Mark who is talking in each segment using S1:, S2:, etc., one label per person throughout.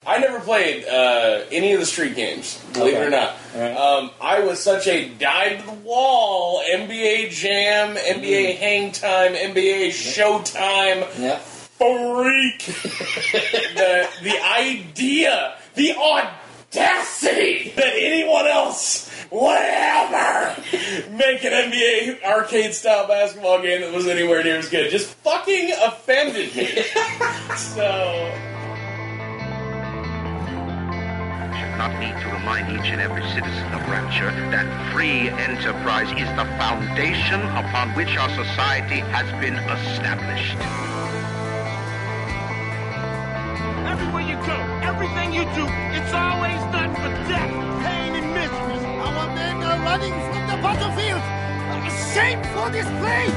S1: I never played any of the Street games, believe it or not.
S2: Right.
S1: I was such a dyed-to-the-wall NBA Jam, NBA Hang Time, NBA Showtime freak. the idea, the audacity that anyone else would ever make an NBA arcade-style basketball game that was anywhere near as good just fucking offended me. So...
S3: not need to remind each and every citizen of Rapture that free enterprise is the foundation upon which our society has been established.
S4: Everywhere you go, everything you do, it's always done for death, pain, and misery. Our men are running from the battlefield. A shameful display!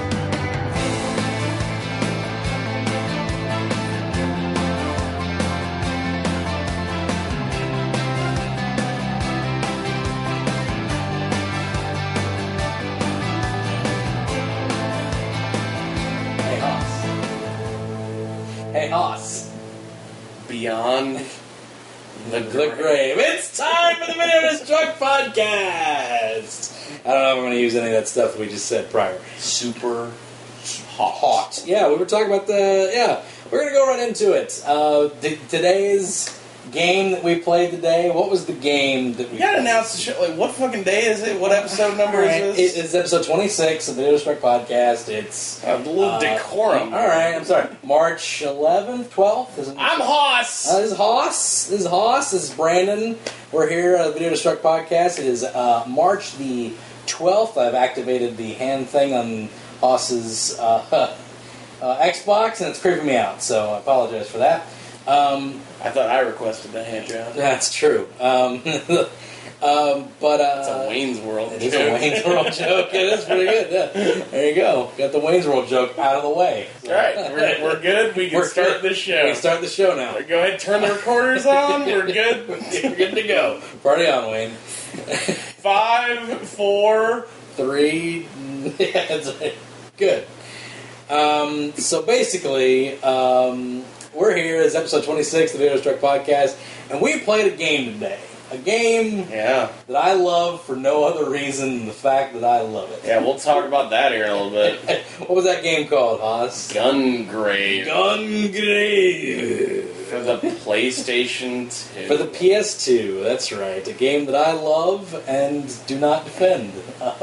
S2: Hey, Hoss.
S1: Beyond the
S2: grave. It's time for the Video Destruct podcast. I don't know if I'm going to use any of that stuff we just said prior.
S1: Super hot.
S2: Yeah, we were talking about we're going to go right into it. Today's game that we played today, what was the game that we
S1: You gotta
S2: played?
S1: announce the shit, like, what fucking day is it? What episode number is this?
S2: It's episode 26 of the Video Destruct podcast. It's...
S1: A little decorum.
S2: Alright, I'm sorry. March 11th, 12th?
S1: I'm Hoss!
S2: This is Hoss. This is Brandon. We're here at the Video Destruct podcast. It is March the 12th. I've activated the hand thing on Hoss's Xbox, and it's creeping me out, so I apologize for that.
S1: I thought I requested the hand job.
S2: That's true. But
S1: it's a Wayne's World
S2: it
S1: joke.
S2: is a Wayne's World joke. It is pretty good. Yeah. There you go. Got the Wayne's World joke out of the way. So.
S1: Alright, we're good. We can start the show.
S2: We can start the show now.
S1: Go ahead, turn the recorders on. We're good.
S2: We're good to go. Party on, Wayne.
S1: 5, 4,
S2: 3. Yeah, that's right. Good. So basically, we're here. It's episode 26 of the Video Destruct podcast, and we played a game today. A game that I love for no other reason than the fact that I love it.
S1: Yeah, we'll talk about that here in a little bit.
S2: What was that game called, Haas?
S1: Gungrave.
S2: Gungrave.
S1: For the PlayStation 2.
S2: For the PS2, that's right. A game that I love and do not defend.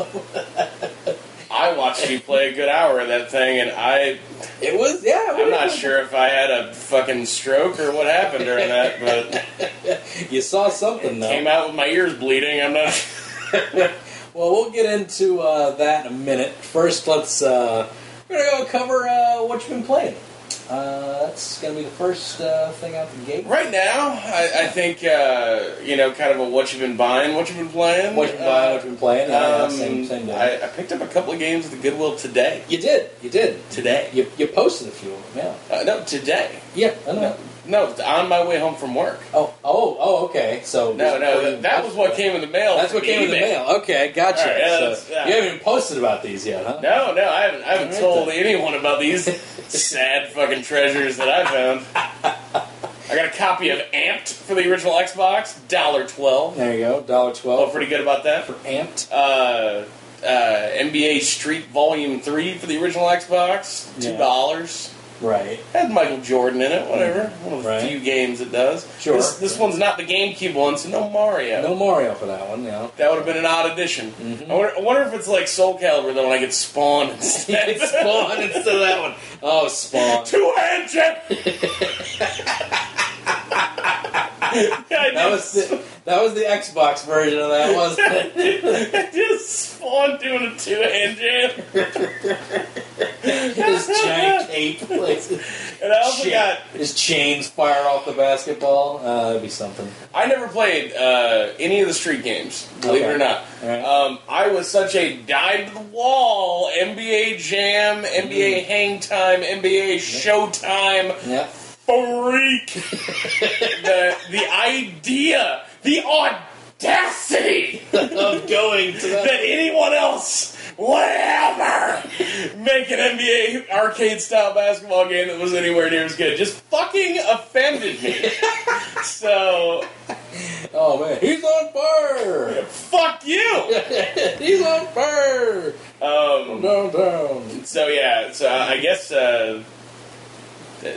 S1: I watched you play a good hour of that thing, and I'm not sure if I had a fucking stroke or what happened during that, but
S2: you saw something, though.
S1: Came out with my ears bleeding. I'm not.
S2: Well, we'll get into that in a minute. First, we're gonna go cover what you've been playing. That's gonna be the first thing out the gate.
S1: Right now, I think kind of a what you've been buying, what you've been playing,
S2: what you've been buying, what you've been playing. Same day.
S1: I picked up a couple of games at the Goodwill today.
S2: You did
S1: today.
S2: You posted a few of them, yeah.
S1: No, today.
S2: Yeah, I know.
S1: No, on my way home from work.
S2: Oh, okay. So
S1: that was what came in the mail.
S2: That's what came in the mail. Okay, gotcha.
S1: Right, yeah,
S2: so you haven't even posted about these yet, huh?
S1: No, I haven't told anyone about these sad fucking treasures that I found. I got a copy of Amped for the original Xbox, $1.12.
S2: There you go, $1.12.
S1: Felt pretty good about that.
S2: For Amped.
S1: NBA Street Volume 3 for the original Xbox, $2.
S2: Right.
S1: Had Michael Jordan in it, whatever. One of the few games it does.
S2: Sure.
S1: This one's not the GameCube one, so no Mario.
S2: No Mario for that one, yeah.
S1: That would have been an odd addition. Mm-hmm. I wonder if it's like Soul Calibur, then when I get Spawn instead.
S2: You get Spawn instead of that one. Oh, Spawn.
S1: Two-hand jet!
S2: That was the Xbox version of that, wasn't it?
S1: Just Spawn doing a two-hand jam.
S2: His giant cape.
S1: And I also got...
S2: His chains fire off the basketball. That'd be something.
S1: I never played any of the Street games, believe it or not.
S2: Right.
S1: I was such a dyed-to-the-wall NBA Jam, NBA Hang Time, NBA Showtime freak. The idea, the audacity
S2: of going to
S1: that anyone else would ever make an NBA arcade-style basketball game that was anywhere near as good just fucking offended me. So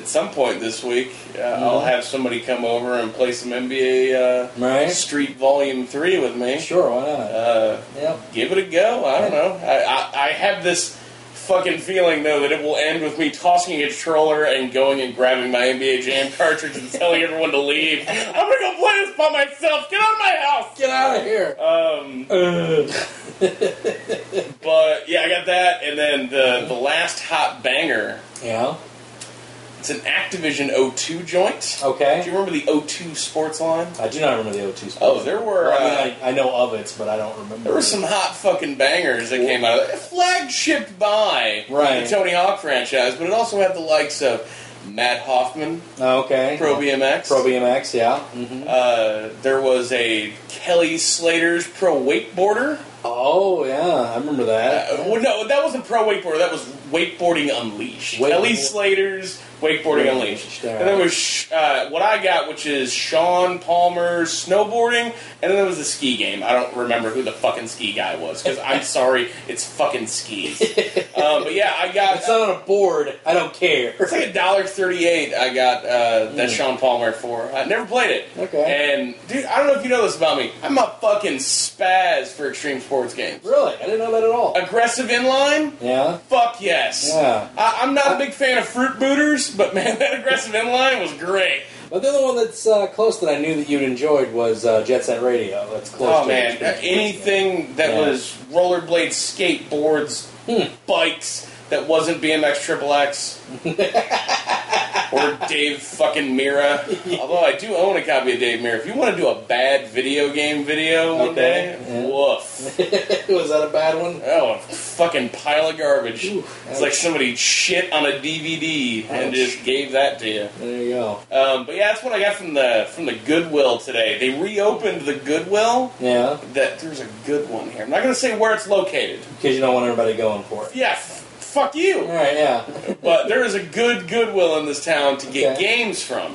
S1: at some point this week, I'll have somebody come over and play some NBA Street Volume 3 with me.
S2: Sure, why not?
S1: Give it a go. I don't know. I have this fucking feeling, though, that it will end with me tossing a controller and going and grabbing my NBA Jam cartridge and telling everyone to leave. I'm gonna go play this by myself. Get out of my house.
S2: Get out of here.
S1: But yeah, I got that, and then the last hot banger.
S2: Yeah.
S1: It's an Activision O2 joint.
S2: Okay.
S1: Do you remember the O2 sports line?
S2: I do not remember the O2 sports.
S1: Oh, there were...
S2: Well, I know of it, but I don't remember.
S1: There were some hot fucking bangers that came out of it. Flagship by the Tony Hawk franchise, but it also had the likes of Matt Hoffman.
S2: Okay.
S1: Pro BMX.
S2: Pro BMX, yeah. Mm-hmm.
S1: There was a Kelly Slater's Pro Wakeboarder.
S2: Oh, yeah, I remember that.
S1: Well, no, that wasn't Pro Wakeboarder. That was Wakeboarding Unleashed. Kelly Slater's Wakeboarding Unleashed. And then was what I got, which is Sean Palmer's Snowboarding, and then there was the ski game. I don't remember who the fucking ski guy was, because I'm sorry, it's fucking skis. But yeah, I got...
S2: It's not on a board. I don't care.
S1: It's like $1.38 I got that Sean Palmer for. I never played it.
S2: Okay.
S1: And, dude, I don't know if you know this about me. I'm a fucking spaz for extreme sports games.
S2: Really? I didn't know that at all.
S1: Aggressive inline?
S2: Yeah.
S1: Fuck yes.
S2: Yeah.
S1: I'm not a big fan of fruit booters, but man, that aggressive inline was great.
S2: But the other one that's close that I knew that you'd enjoyed was Jet Set Radio. That's close.
S1: Oh man, anything that was rollerblades, skateboards, bikes that wasn't BMX XXX or Dave fucking Mira. Although I do own a copy of Dave Mira. If you want to do a bad video game video one day, woof.
S2: Was that a bad one?
S1: Oh, a fucking pile of garbage.
S2: Ooh,
S1: it's like somebody shit on a DVD and just gave that to you.
S2: There you go.
S1: But yeah, that's what I got from the Goodwill today. They reopened the Goodwill.
S2: Yeah.
S1: There's a good one here. I'm not going to say where it's located.
S2: Because you don't want everybody going for it.
S1: Yeah, fuck you.
S2: All right, yeah.
S1: But there is a good Goodwill in this town to get games from.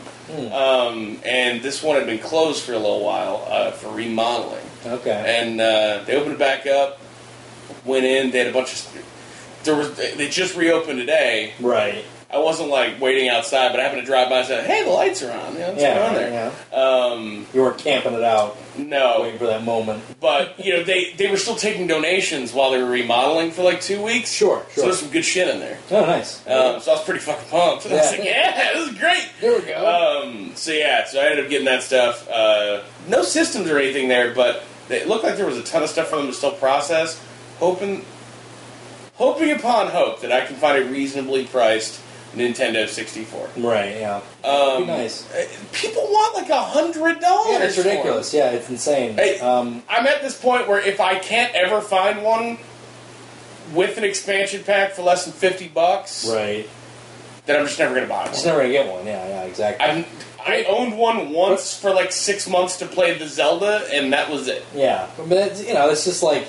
S1: And this one had been closed for a little while for remodeling.
S2: Okay.
S1: And they opened it back up, went in, they had a bunch of... They just reopened today.
S2: Right.
S1: I wasn't like waiting outside, but I happened to drive by and said, "Hey, the lights are on. Let's go on there."
S2: Yeah. You weren't camping it out.
S1: No,
S2: waiting for that moment.
S1: But they were still taking donations while they were remodeling for like 2 weeks.
S2: Sure.
S1: So there's some good shit in there.
S2: Oh, nice.
S1: So I was pretty fucking pumped. I was like, "Yeah, this is great."
S2: There we go.
S1: So I ended up getting that stuff. No systems or anything there, but it looked like there was a ton of stuff for them to still process. Hoping upon hope that I can find a reasonably priced Nintendo 64.
S2: Right, yeah. That'd be nice.
S1: People want like $100.
S2: Yeah, it's ridiculous. Yeah, it's insane.
S1: Hey, I'm at this point where if I can't ever find one with an expansion pack for less than $50,
S2: right,
S1: then I'm just never going to buy one.
S2: Just never going to get one. Yeah, exactly.
S1: I owned one once for like 6 months to play the Zelda, and that was it.
S2: Yeah, but it's just like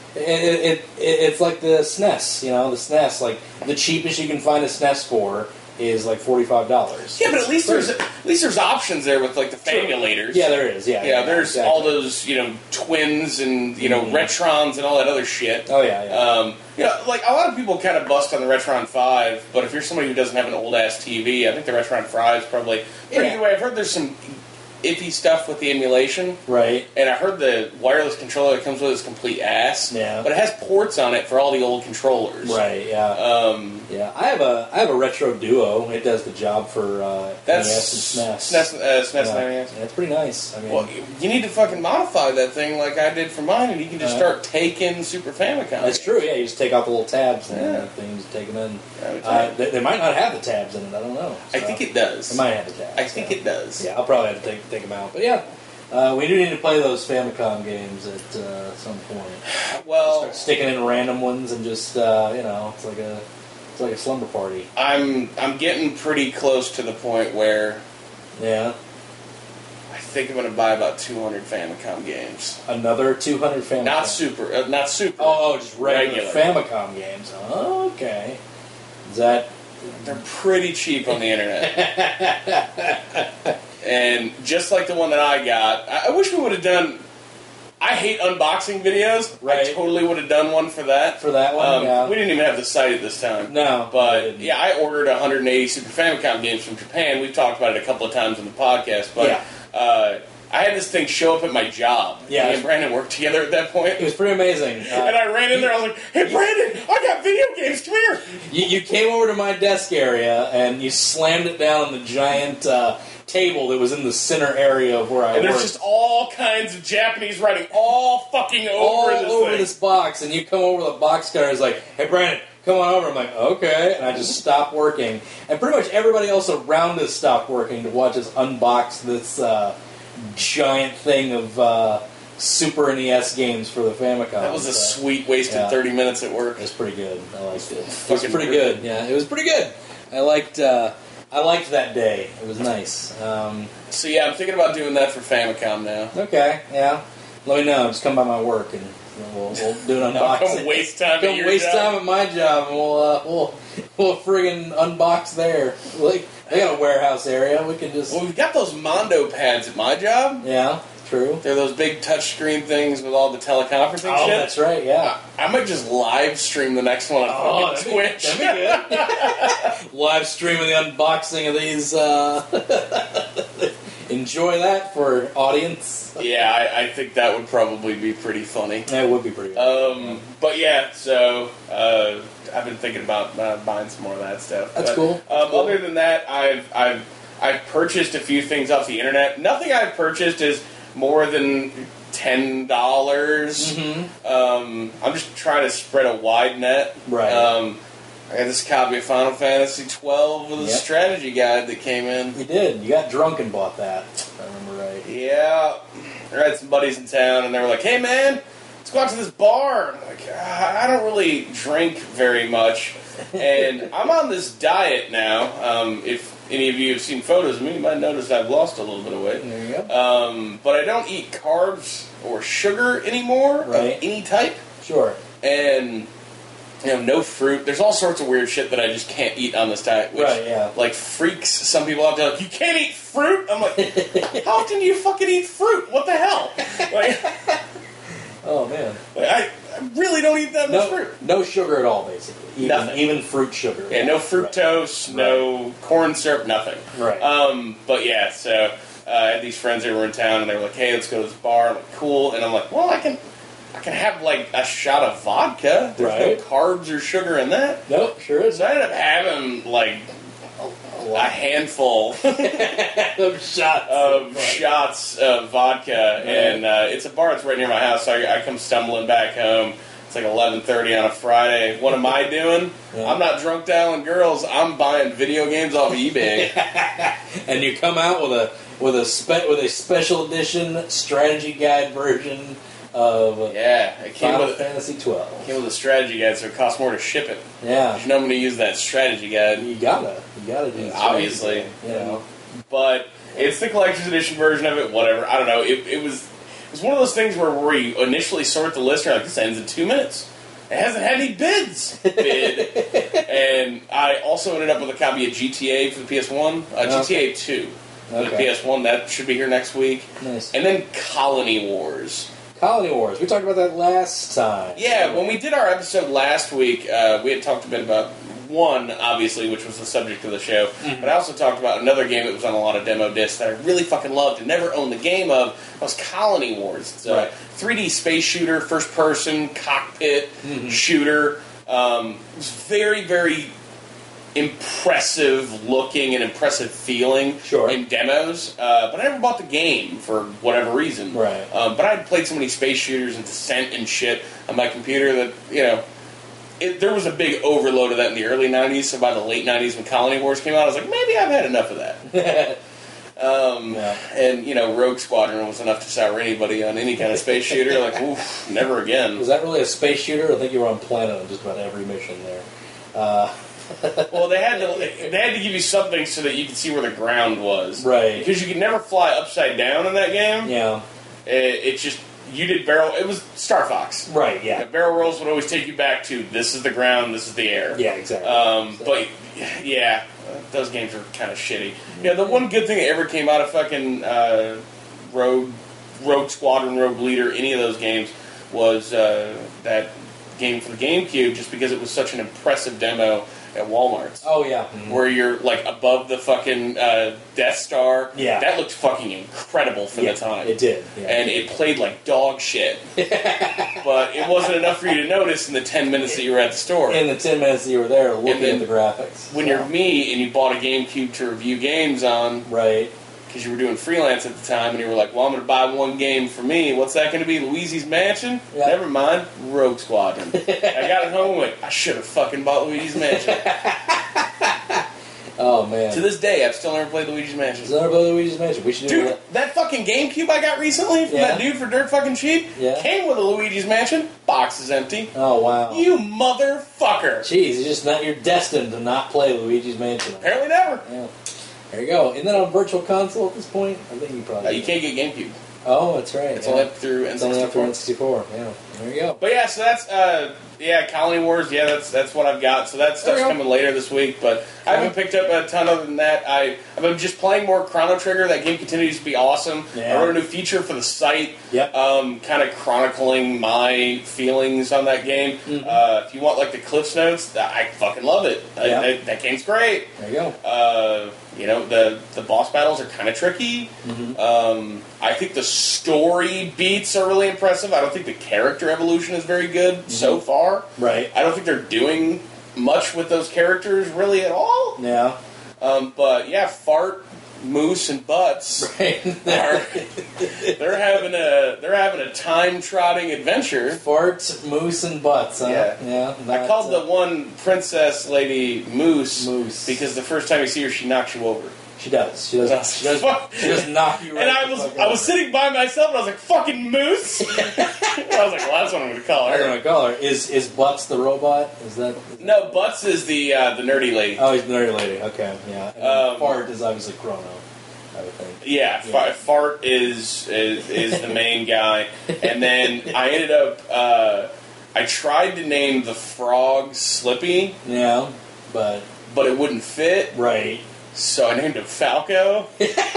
S2: it's like the SNES. The SNES, like the cheapest you can find a SNES for is like $45.
S1: Yeah, but at least there's options there with like the famulators.
S2: Yeah, there is. Yeah,
S1: there's
S2: exactly.
S1: all those twins and Retrons and all that other shit.
S2: Oh yeah.
S1: Like a lot of people kind of bust on the Retron 5, but if you're somebody who doesn't have an old ass TV, I think the Retron 5 is probably pretty good way. I've heard there's some iffy stuff with the emulation.
S2: Right.
S1: And I heard the wireless controller that comes with it is complete ass.
S2: Yeah.
S1: But it has ports on it for all the old controllers.
S2: Right, yeah. Yeah. I have a Retro Duo. It does the job for NES and SNES.
S1: SNES and NES.
S2: Yeah, it's pretty nice. I mean,
S1: well, you need to fucking modify that thing like I did for mine, and you can just start taking Super Famicom.
S2: That's true, yeah. You just take out the little tabs and things, take them in. They might not have the tabs in it. I don't know. So.
S1: I think it does.
S2: It might have the tabs.
S1: I think it does.
S2: Yeah, I'll probably have to take them out. But yeah, we do need to play those Famicom games at some point.
S1: Well,
S2: start sticking in random ones and just it's like a slumber party.
S1: I'm getting pretty close to the point where I think I'm going to buy about 200 Famicom games.
S2: Another 200 Famicom.
S1: Not super.
S2: Oh, just regular Famicom games. Oh, okay. Is that?
S1: They're pretty cheap on the internet. And just like the one that I got, I wish we would have done... I hate unboxing videos.
S2: Right.
S1: I totally would have done one for that.
S2: For that one, yeah.
S1: We didn't even have the site at this time.
S2: No.
S1: But, yeah, I ordered 180 Super Famicom games from Japan. We've talked about it a couple of times in the podcast. But I had this thing show up at my job.
S2: Yeah.
S1: Me and Brandon worked together at that point.
S2: It was pretty amazing.
S1: And I ran in there, I was like, hey, Brandon, I got video games, come here.
S2: You came over to my desk area, and you slammed it down on the giant table that was in the center area of where I worked.
S1: And there's just all kinds of Japanese writing all fucking over
S2: this box, and you come over with a box cutter and it's like, hey, Brandon, come on over. I'm like, okay. And I just stopped working. And pretty much everybody else around us stopped working to watch us unbox this giant thing of Super NES games for the Famicom.
S1: That was a sweet wasted 30 minutes at work.
S2: It was pretty good. I liked it. It was pretty good. Yeah, it was pretty good. I liked that day. It was nice.
S1: So yeah, I'm thinking about doing that for Famicom now.
S2: Okay, yeah. Let me know. Just come by my work and we'll do an unboxing.
S1: Come waste time
S2: Come
S1: at your
S2: waste
S1: job.
S2: time at my job, and we'll friggin' unbox there. Like, they got a warehouse area. We can just.
S1: Well, we've got those Mondo pads at my job.
S2: Yeah, true.
S1: They're those big touchscreen things with all the teleconferencing
S2: Oh,
S1: shit.
S2: that's right. Yeah.
S1: I might just live stream the next one on fucking Twitch.
S2: That'd be good. Live streaming the unboxing of these. Enjoy that for audience.
S1: Yeah, I think that would probably be pretty funny.
S2: That would be pretty good.
S1: But yeah, so I've been thinking about buying some more of that stuff.
S2: That's cool.
S1: Other than that, I've purchased a few things off the internet. Nothing I've purchased is more than $10. I'm just trying to spread a wide net.
S2: Right.
S1: I got this copy of Final Fantasy XII with a strategy guide that came in.
S2: You did. You got drunk and bought that, if I remember right.
S1: Yeah. I had some buddies in town, and they were like, hey, man, let's go out to this bar. I'm like, I don't really drink very much, and I'm on this diet now. If any of you have seen photos of me, you might notice I've lost a little bit of weight.
S2: There you go.
S1: But I don't eat carbs or sugar anymore of any type.
S2: Sure.
S1: And... no fruit. There's all sorts of weird shit that I just can't eat on this diet. Which, like, freaks some people out there. Like, you can't eat fruit? I'm like, how often do you fucking eat fruit? What the hell? Like,
S2: oh, man.
S1: Like, I really don't eat that much fruit.
S2: No sugar at all, basically.
S1: Nothing.
S2: Even fruit sugar.
S1: Yeah, no fructose, no corn syrup, nothing.
S2: Right.
S1: But yeah, so I had these friends that were in town, and they were like, hey, let's go to this bar. I'm like, cool. And I'm like, well, I can have, like, a shot of vodka. There's no carbs or sugar in that.
S2: Nope, sure is.
S1: So I ended up having, like, a handful
S2: of
S1: shots of vodka. And it's a bar that's right near my house, so I come stumbling back home. It's like 11:30 on a Friday. What am I doing? I'm not drunk dialing girls. I'm buying video games off of eBay.
S2: And you come out with a special edition strategy guide version of
S1: it came
S2: Final
S1: with
S2: Fantasy XII.
S1: It came with a strategy guide, so it costs more to ship it.
S2: Yeah,
S1: you know I'm going to use that strategy guide.
S2: You gotta do it.
S1: Obviously,
S2: you know.
S1: But it's the collector's edition version of it. Whatever, I don't know. It was one of those things where you initially sort the list, and you're like, this ends in 2 minutes. It hasn't had any bids. And I also ended up with a copy of GTA for the PS1, GTA 2 for the PS1. That should be here next week.
S2: Nice.
S1: And then Colony Wars.
S2: Colony Wars. We talked about that last time.
S1: Yeah, when we did our episode last week, we had talked a bit about one, obviously, which was the subject of the show. Mm-hmm. But I also talked about another game that was on a lot of demo discs that I really fucking loved and never owned the game of. That was Colony Wars. It's a 3D space shooter, first-person, cockpit shooter. It was very, very impressive looking and impressive feeling in demos, but I never bought the game for whatever reason.
S2: Right.
S1: But I had played so many space shooters and Descent and shit on my computer that, there was a big overload of that in the early 90s, so by the late 90s when Colony Wars came out, I was like, maybe I've had enough of that. And, Rogue Squadron was enough to sour anybody on any kind of space shooter. Like, oof, never again.
S2: Was that really a space shooter? I think you were on planet on just about every mission there.
S1: Well, they had to give you something so that you could see where the ground was,
S2: right?
S1: Because you could never fly upside down in that game.
S2: Yeah,
S1: it just you did barrel. It was Star Fox,
S2: right? Yeah,
S1: barrel rolls would always take you back to this is the ground, this is the air.
S2: Yeah, exactly.
S1: But yeah, those games are kind of shitty. Yeah, the one good thing that ever came out of fucking Rogue Rogue Squadron, Rogue Leader, any of those games, was that game for the GameCube, just because it was such an impressive demo at Walmart's.
S2: Oh, yeah. Mm-hmm.
S1: Where you're, like, above the fucking Death Star.
S2: Yeah.
S1: That looked fucking incredible for the time.
S2: It did. Yeah.
S1: And it played like dog shit. But it wasn't enough for you to notice in the 10 minutes that you were at the store.
S2: In the 10 minutes that you were there looking
S1: then
S2: at the graphics.
S1: When you're me and you bought a GameCube to review games on,
S2: right,
S1: because you were doing freelance at the time, and you were like, well, I'm going to buy one game for me. What's that going to be? Luigi's Mansion?
S2: Yeah.
S1: Never mind. Rogue Squadron. I got it home and went, I should have fucking bought Luigi's Mansion.
S2: Oh, man.
S1: To this day, I've still never played Luigi's Mansion.
S2: Still never played Luigi's Mansion. We should do
S1: Dude, that fucking GameCube I got recently from that dude for dirt fucking cheap came with a Luigi's Mansion. Box is empty.
S2: Oh, wow.
S1: You motherfucker.
S2: Jeez, you're destined to not play Luigi's Mansion.
S1: Apparently never.
S2: Yeah. There you go. Isn't that on Virtual Console at this point? I think you probably
S1: You can't get GameCube.
S2: Oh, that's right.
S1: It's only up through N64.
S2: It's only up through N64. Yeah. There you go.
S1: But yeah, so that's Colony Wars. Yeah, that's what I've got. So that stuff's coming later this week. But I haven't picked up a ton other than that. I've been just playing more Chrono Trigger. That game continues to be awesome.
S2: Yeah.
S1: I wrote a new feature for the site.
S2: Yep.
S1: Kind of chronicling my feelings on that game.
S2: Mm-hmm.
S1: If you want like the Cliffs Notes, I fucking love it. That game's great.
S2: There you go.
S1: The boss battles are kind of tricky.
S2: Mm-hmm.
S1: I think the story beats are really impressive. I don't think the character evolution is very good so far.
S2: Right.
S1: I don't think they're doing much with those characters really at all.
S2: Yeah.
S1: But yeah, Fart, Moose, and Butts
S2: Right.
S1: they're having a time trotting adventure.
S2: Farts, Moose, and Butts. Huh?
S1: Yeah.
S2: Yeah.
S1: I called the one princess lady Moose
S2: Moose
S1: because the first time you see her, she knocks you over.
S2: She does. She does knock you right.
S1: And I was sitting by myself and I was like, fucking Moose? I was like, well, that's what I'm going to call her.
S2: I'm going to call her. Is Butts the robot? Is that
S1: No, Butts is the nerdy lady.
S2: Oh, he's the nerdy lady. Okay, yeah. And Fart is obviously Chrono, I would think.
S1: Yeah. Fart is the main guy. And then I ended up, I tried to name the frog Slippy.
S2: Yeah, but
S1: it wouldn't fit.
S2: Right.
S1: So I named him Falco.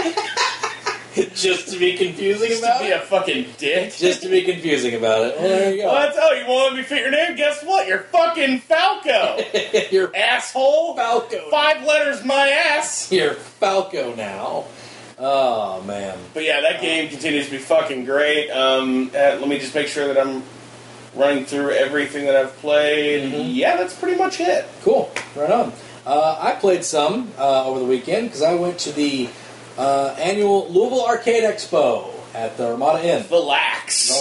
S2: Just to be confusing
S1: Just
S2: about
S1: to be
S2: it?
S1: a fucking dick.
S2: Just to be confusing about it. Well, there you go.
S1: Well, that's how you want me to fit your name. Guess what? You're fucking Falco.
S2: You're
S1: asshole.
S2: Falco.
S1: 5 letters, my ass.
S2: You're Falco now. Oh, man.
S1: But yeah, that game continues to be fucking great. Let me just make sure that I'm running through everything that I've played.
S2: Mm-hmm.
S1: Yeah, that's pretty much it.
S2: Cool. Right on. I played some over the weekend because I went to the annual Louisville Arcade Expo at the Ramada Inn.
S1: The Lax.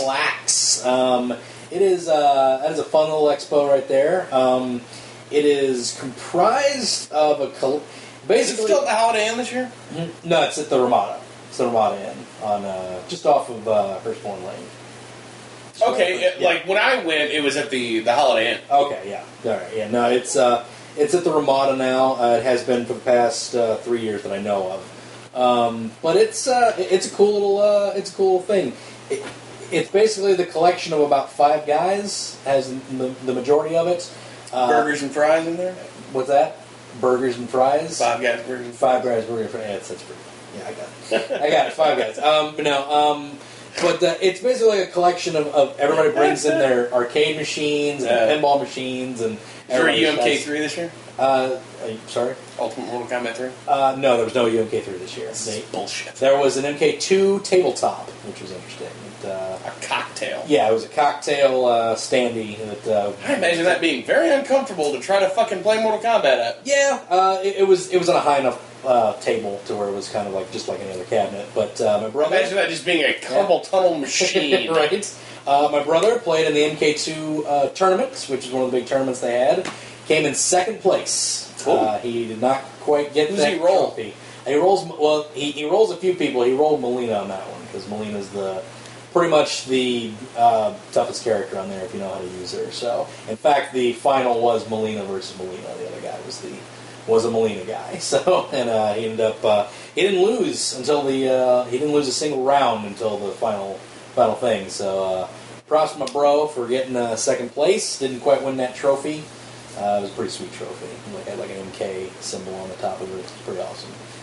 S2: It is that is a fun little expo right there. It is comprised of basically.
S1: Is it still at the Holiday Inn this year?
S2: No, it's at the Ramada. It's the Ramada Inn on just off of Hurstbourne Lane.
S1: Okay, like when I went, it was at the Holiday Inn.
S2: Okay, yeah, all right, yeah. No, it's at the Ramada now. It has been for the past 3 years that I know of. But it's a cool little thing. It's basically the collection of about 5 guys. Has the majority of it.
S1: Burgers and fries in there.
S2: What's that? Burgers and fries.
S1: 5 guys burgers. And
S2: 5 guys burgers and fries. Yeah, that's pretty. Yeah, I got it. I got it. 5 guys. But it's basically a collection of everybody brings in their arcade machines and pinball machines and.
S1: Is there a UMK3 this year?
S2: Sorry?
S1: Ultimate Mortal Kombat 3?
S2: No, there was no UMK3 this year.
S1: Bullshit.
S2: There was an MK2 tabletop, which was interesting.
S1: A cocktail.
S2: Yeah, it was a cocktail standee.
S1: I imagine that being very uncomfortable to try to fucking play Mortal Kombat at.
S2: Yeah, it was on a high enough table to where it was kind of like just like any other cabinet. But my brother,
S1: imagine that just being a carpal tunnel machine,
S2: right? My brother played in the MK2 tournament, which is one of the big tournaments they had. Came in second place. Cool.
S1: He
S2: did not quite get that
S1: he roll?
S2: trophy. He rolls a few people. He rolled Melina on that one because Melina's pretty much the toughest character on there if you know how to use her. So, in fact, the final was Melina versus Melina. The other guy was a Melina guy. So, and he ended up he didn't lose until he didn't lose a single round until the final thing. So, props to my bro for getting second place. Didn't quite win that trophy. It was a pretty sweet trophy. It had like an MK symbol on the top of it. It's pretty awesome.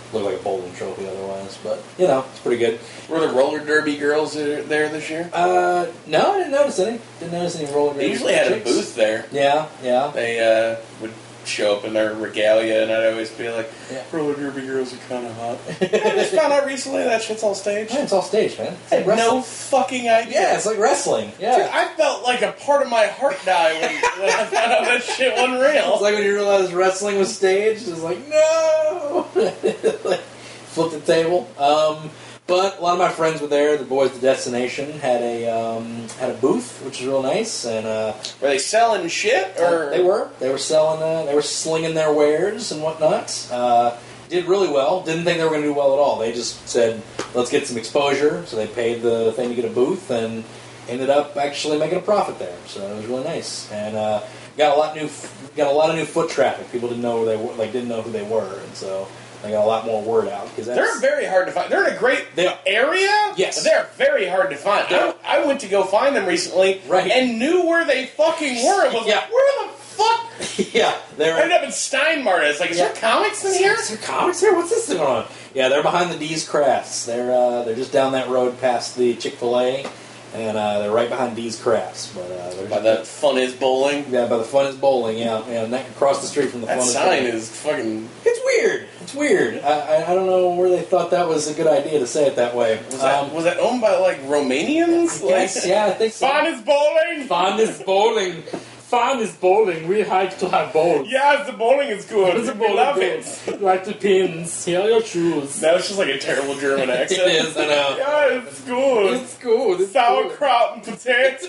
S2: look like a bowling trophy otherwise. But, you know, it's pretty good.
S1: Were the roller derby girls there this year?
S2: No, I didn't notice any. Didn't notice any roller derby.
S1: They usually had
S2: chicks.
S1: a booth there.
S2: Yeah.
S1: They would show up in their regalia, and I'd always be like,
S2: Yeah.
S1: roller derby girls are kind of hot. I just found out recently that shit's all staged.
S2: Yeah, it's all staged, man. It's
S1: I
S2: like
S1: had no
S2: wrestling.
S1: fucking idea.
S2: Yeah, it's like wrestling.
S1: Dude,
S2: Yeah.
S1: I felt like a part of my heart die when I found out that shit wasn't real.
S2: It's like when you realize wrestling was staged, it's like, no! Like, flip the table. But a lot of my friends were there. The boys, The Destination, had a booth, which was real nice. And
S1: Were they selling shit? Or
S2: they were selling, they were slinging their wares and whatnot. Did really well. Didn't think they were going to do well at all. They just said, let's get some exposure. So they paid the thing to get a booth and ended up actually making a profit there. So it was really nice. And got a lot of new foot traffic. People didn't know who they were, didn't know who they were, and so they got a lot more word out. Because
S1: they're very hard to find. They're in a great area.
S2: Yes,
S1: but they're very hard to find. I went to go find them recently,
S2: right,
S1: and knew where they fucking were. And was like, where the fuck?
S2: Yeah,
S1: I ended up in Steinmart. It's like, is there comics in here?
S2: Is there comics here? What's this going on? Yeah, they're behind the D's Crafts. They're just down that road past the Chick-fil-A, and they're right behind D's Crafts. But they're
S1: by the Fun is Bowling.
S2: Yeah, by the Fun is Bowling. Yeah, across the street from the
S1: that
S2: Fun is
S1: sign
S2: Bowling.
S1: is fucking.
S2: It's weird. It's weird. I don't know where they thought that was a good idea to say it that way.
S1: Was that owned by like Romanians?
S2: Yes, yeah, I think so.
S1: Fun is Bowling.
S2: Fun is Bowling. Fun is bowling. We like to have bowls.
S1: Yeah, the bowling is good. We love it.
S2: Like the pins. Here are your shoes.
S1: That was just like a terrible German accent.
S2: It is, I know.
S1: Yeah, it's good.
S2: It's good. It's
S1: Sauerkraut and potatoes.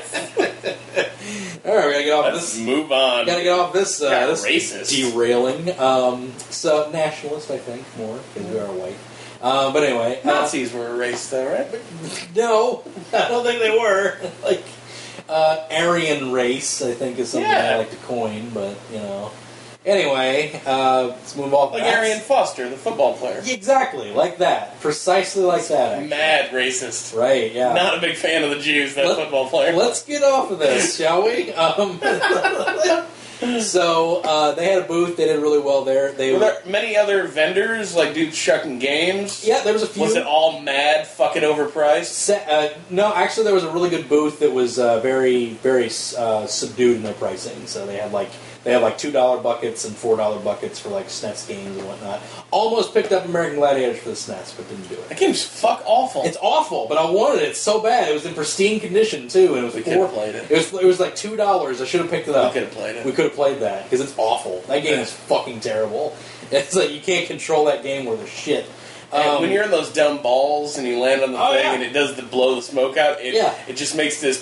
S2: All right, we gotta get off
S1: Let's
S2: this.
S1: move on.
S2: Gotta get off this. This
S1: racist.
S2: Derailing. So nationalist, I think, more because we are white. But anyway,
S1: Nazis were a race, though, right?
S2: No, I don't think they were. Aryan race, I think, is something I like to coin, but, you know. Anyway, let's move off.
S1: Like Arian Foster, the football player.
S2: Exactly, like that. Precisely like that, actually.
S1: Mad racist.
S2: Right, yeah.
S1: Not a big fan of the Jews, that football player.
S2: Let's get off of this, shall we? So, they had a booth. They did really well there.
S1: Were there many other vendors, like dudes chucking games?
S2: Yeah, there was a few.
S1: Was it all mad, fucking overpriced?
S2: No, actually, there was a really good booth that was very, very subdued in their pricing. So they had like $2 buckets and $4 buckets for like SNES games and whatnot. Almost picked up American Gladiators for the SNES, but didn't do it.
S1: That game's fuck awful.
S2: It's awful, but I wanted it so bad. It was in pristine condition too, and it was
S1: could have played it.
S2: It was like $2. I should have picked it up.
S1: We could have played it.
S2: We could have played that because it's awful. That game is fucking terrible. It's like you can't control that game worth of shit.
S1: When you're in those dumb balls and you land on the thing and it does blow the smoke out, it just makes this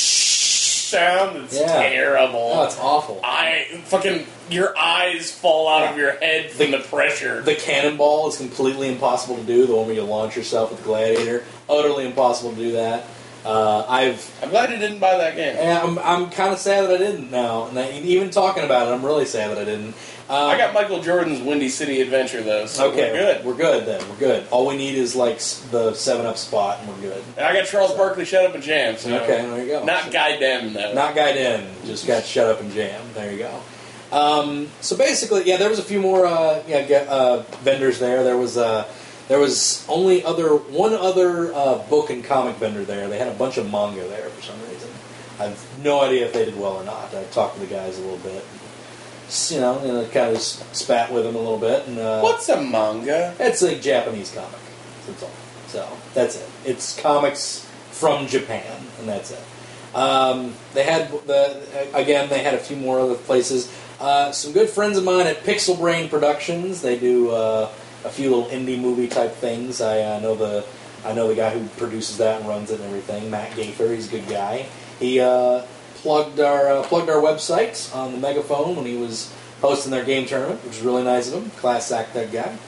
S1: sound that's terrible.
S2: Oh, it's awful.
S1: Your eyes fall out of your head from the pressure.
S2: The cannonball is completely impossible to do. The one where you launch yourself with the Gladiator, utterly impossible to do that. I'm
S1: glad you didn't buy that game.
S2: And I'm kind of sad that I didn't now. And even talking about it, I'm really sad that I didn't.
S1: I got Michael Jordan's Windy City Adventure, though, so
S2: okay,
S1: we're good.
S2: We're good, then. We're good. All we need is, like, the 7-Up spot, and we're good.
S1: And I got Charles Barkley Shut Up and Jam, so...
S2: Okay, there you go.
S1: Not Guy Dem, though.
S2: Not Guy Dem. Just got Shut Up and Jam. There you go. So basically, there was a few more vendors there. There was only one other book and comic vendor there. They had a bunch of manga there for some reason. I have no idea if they did well or not. I talked to the guys a little bit. You know, kind of spat with them a little bit. And,
S1: what's a manga?
S2: It's a Japanese comic. That's all. So, that's it. It's comics from Japan, and that's it. They had they had a few more other places. Some good friends of mine at Pixel Brain Productions. They do a few little indie movie type things. I know the guy who produces that and runs it and everything. Matt Gafer, he's a good guy. He plugged our website on the megaphone when he was hosting their game tournament, which was really nice of him. Class act, that guy.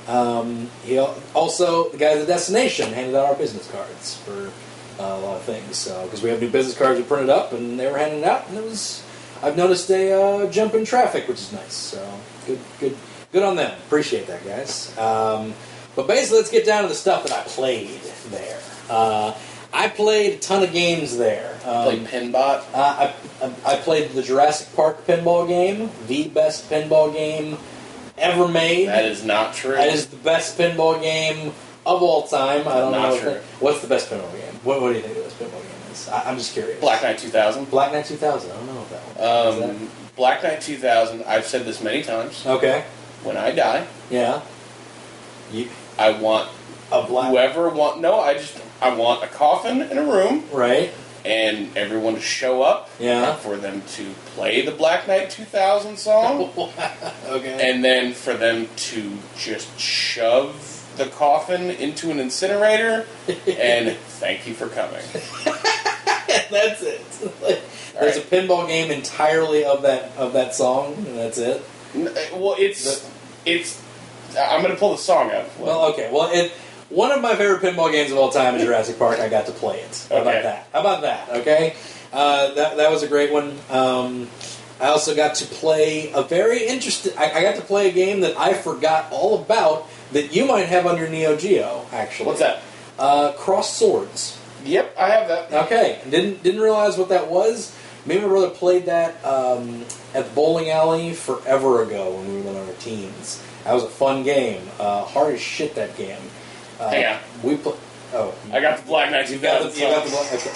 S2: He also, the guy at The Destination handed out our business cards for a lot of things. Because we have new business cards we printed up, and they were handing out, and I've noticed a jump in traffic, which is nice. So good on them. Appreciate that, guys. But basically, let's get down to the stuff that I played there. I played a ton of games there.
S1: Played Pinbot?
S2: I played the Jurassic Park pinball game, the best pinball game ever made.
S1: That is not true.
S2: That is the best pinball game of all time. I don't
S1: Not
S2: know.
S1: true.
S2: What's the best pinball game? What do you think the best pinball game is? I'm just curious.
S1: Black Knight 2000.
S2: Black Knight 2000. I don't know what that one is.
S1: Black Knight 2000, I've said this many times.
S2: Okay.
S1: When I die,
S2: Yeah.
S1: I want
S2: A black...
S1: whoever want... No, I want a coffin in a room.
S2: Right.
S1: And everyone to show up.
S2: Yeah.
S1: And for them to play the Black Knight 2000 song.
S2: Okay.
S1: And then for them to just shove the coffin into an incinerator. And thank you for coming.
S2: That's it. There's a pinball game entirely of that song, and that's it.
S1: Well, it's. I'm going to pull the song out.
S2: Well, okay. Well, one of my favorite pinball games of all time is Jurassic Park. I got to play it. How about that? How about that? Okay. That was a great one. I also got to play a very interesting. I got to play a game that I forgot all about that you might have on your Neo Geo. Actually,
S1: What's that?
S2: Cross Swords.
S1: Yep, I have that.
S2: Okay, didn't realize what that was. Me and my brother played that at the bowling alley forever ago when we were in our teens. That was a fun game. Hard as shit, that game.
S1: Hang on.
S2: We play. Oh,
S1: I got the Black Knight 2000
S2: you got the Black. Okay.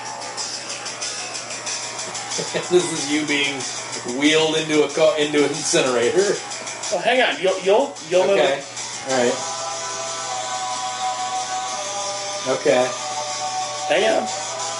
S2: This is you being wheeled into an incinerator.
S1: Well, hang on. You'll know.
S2: Okay. All right. Okay.
S1: Hang on.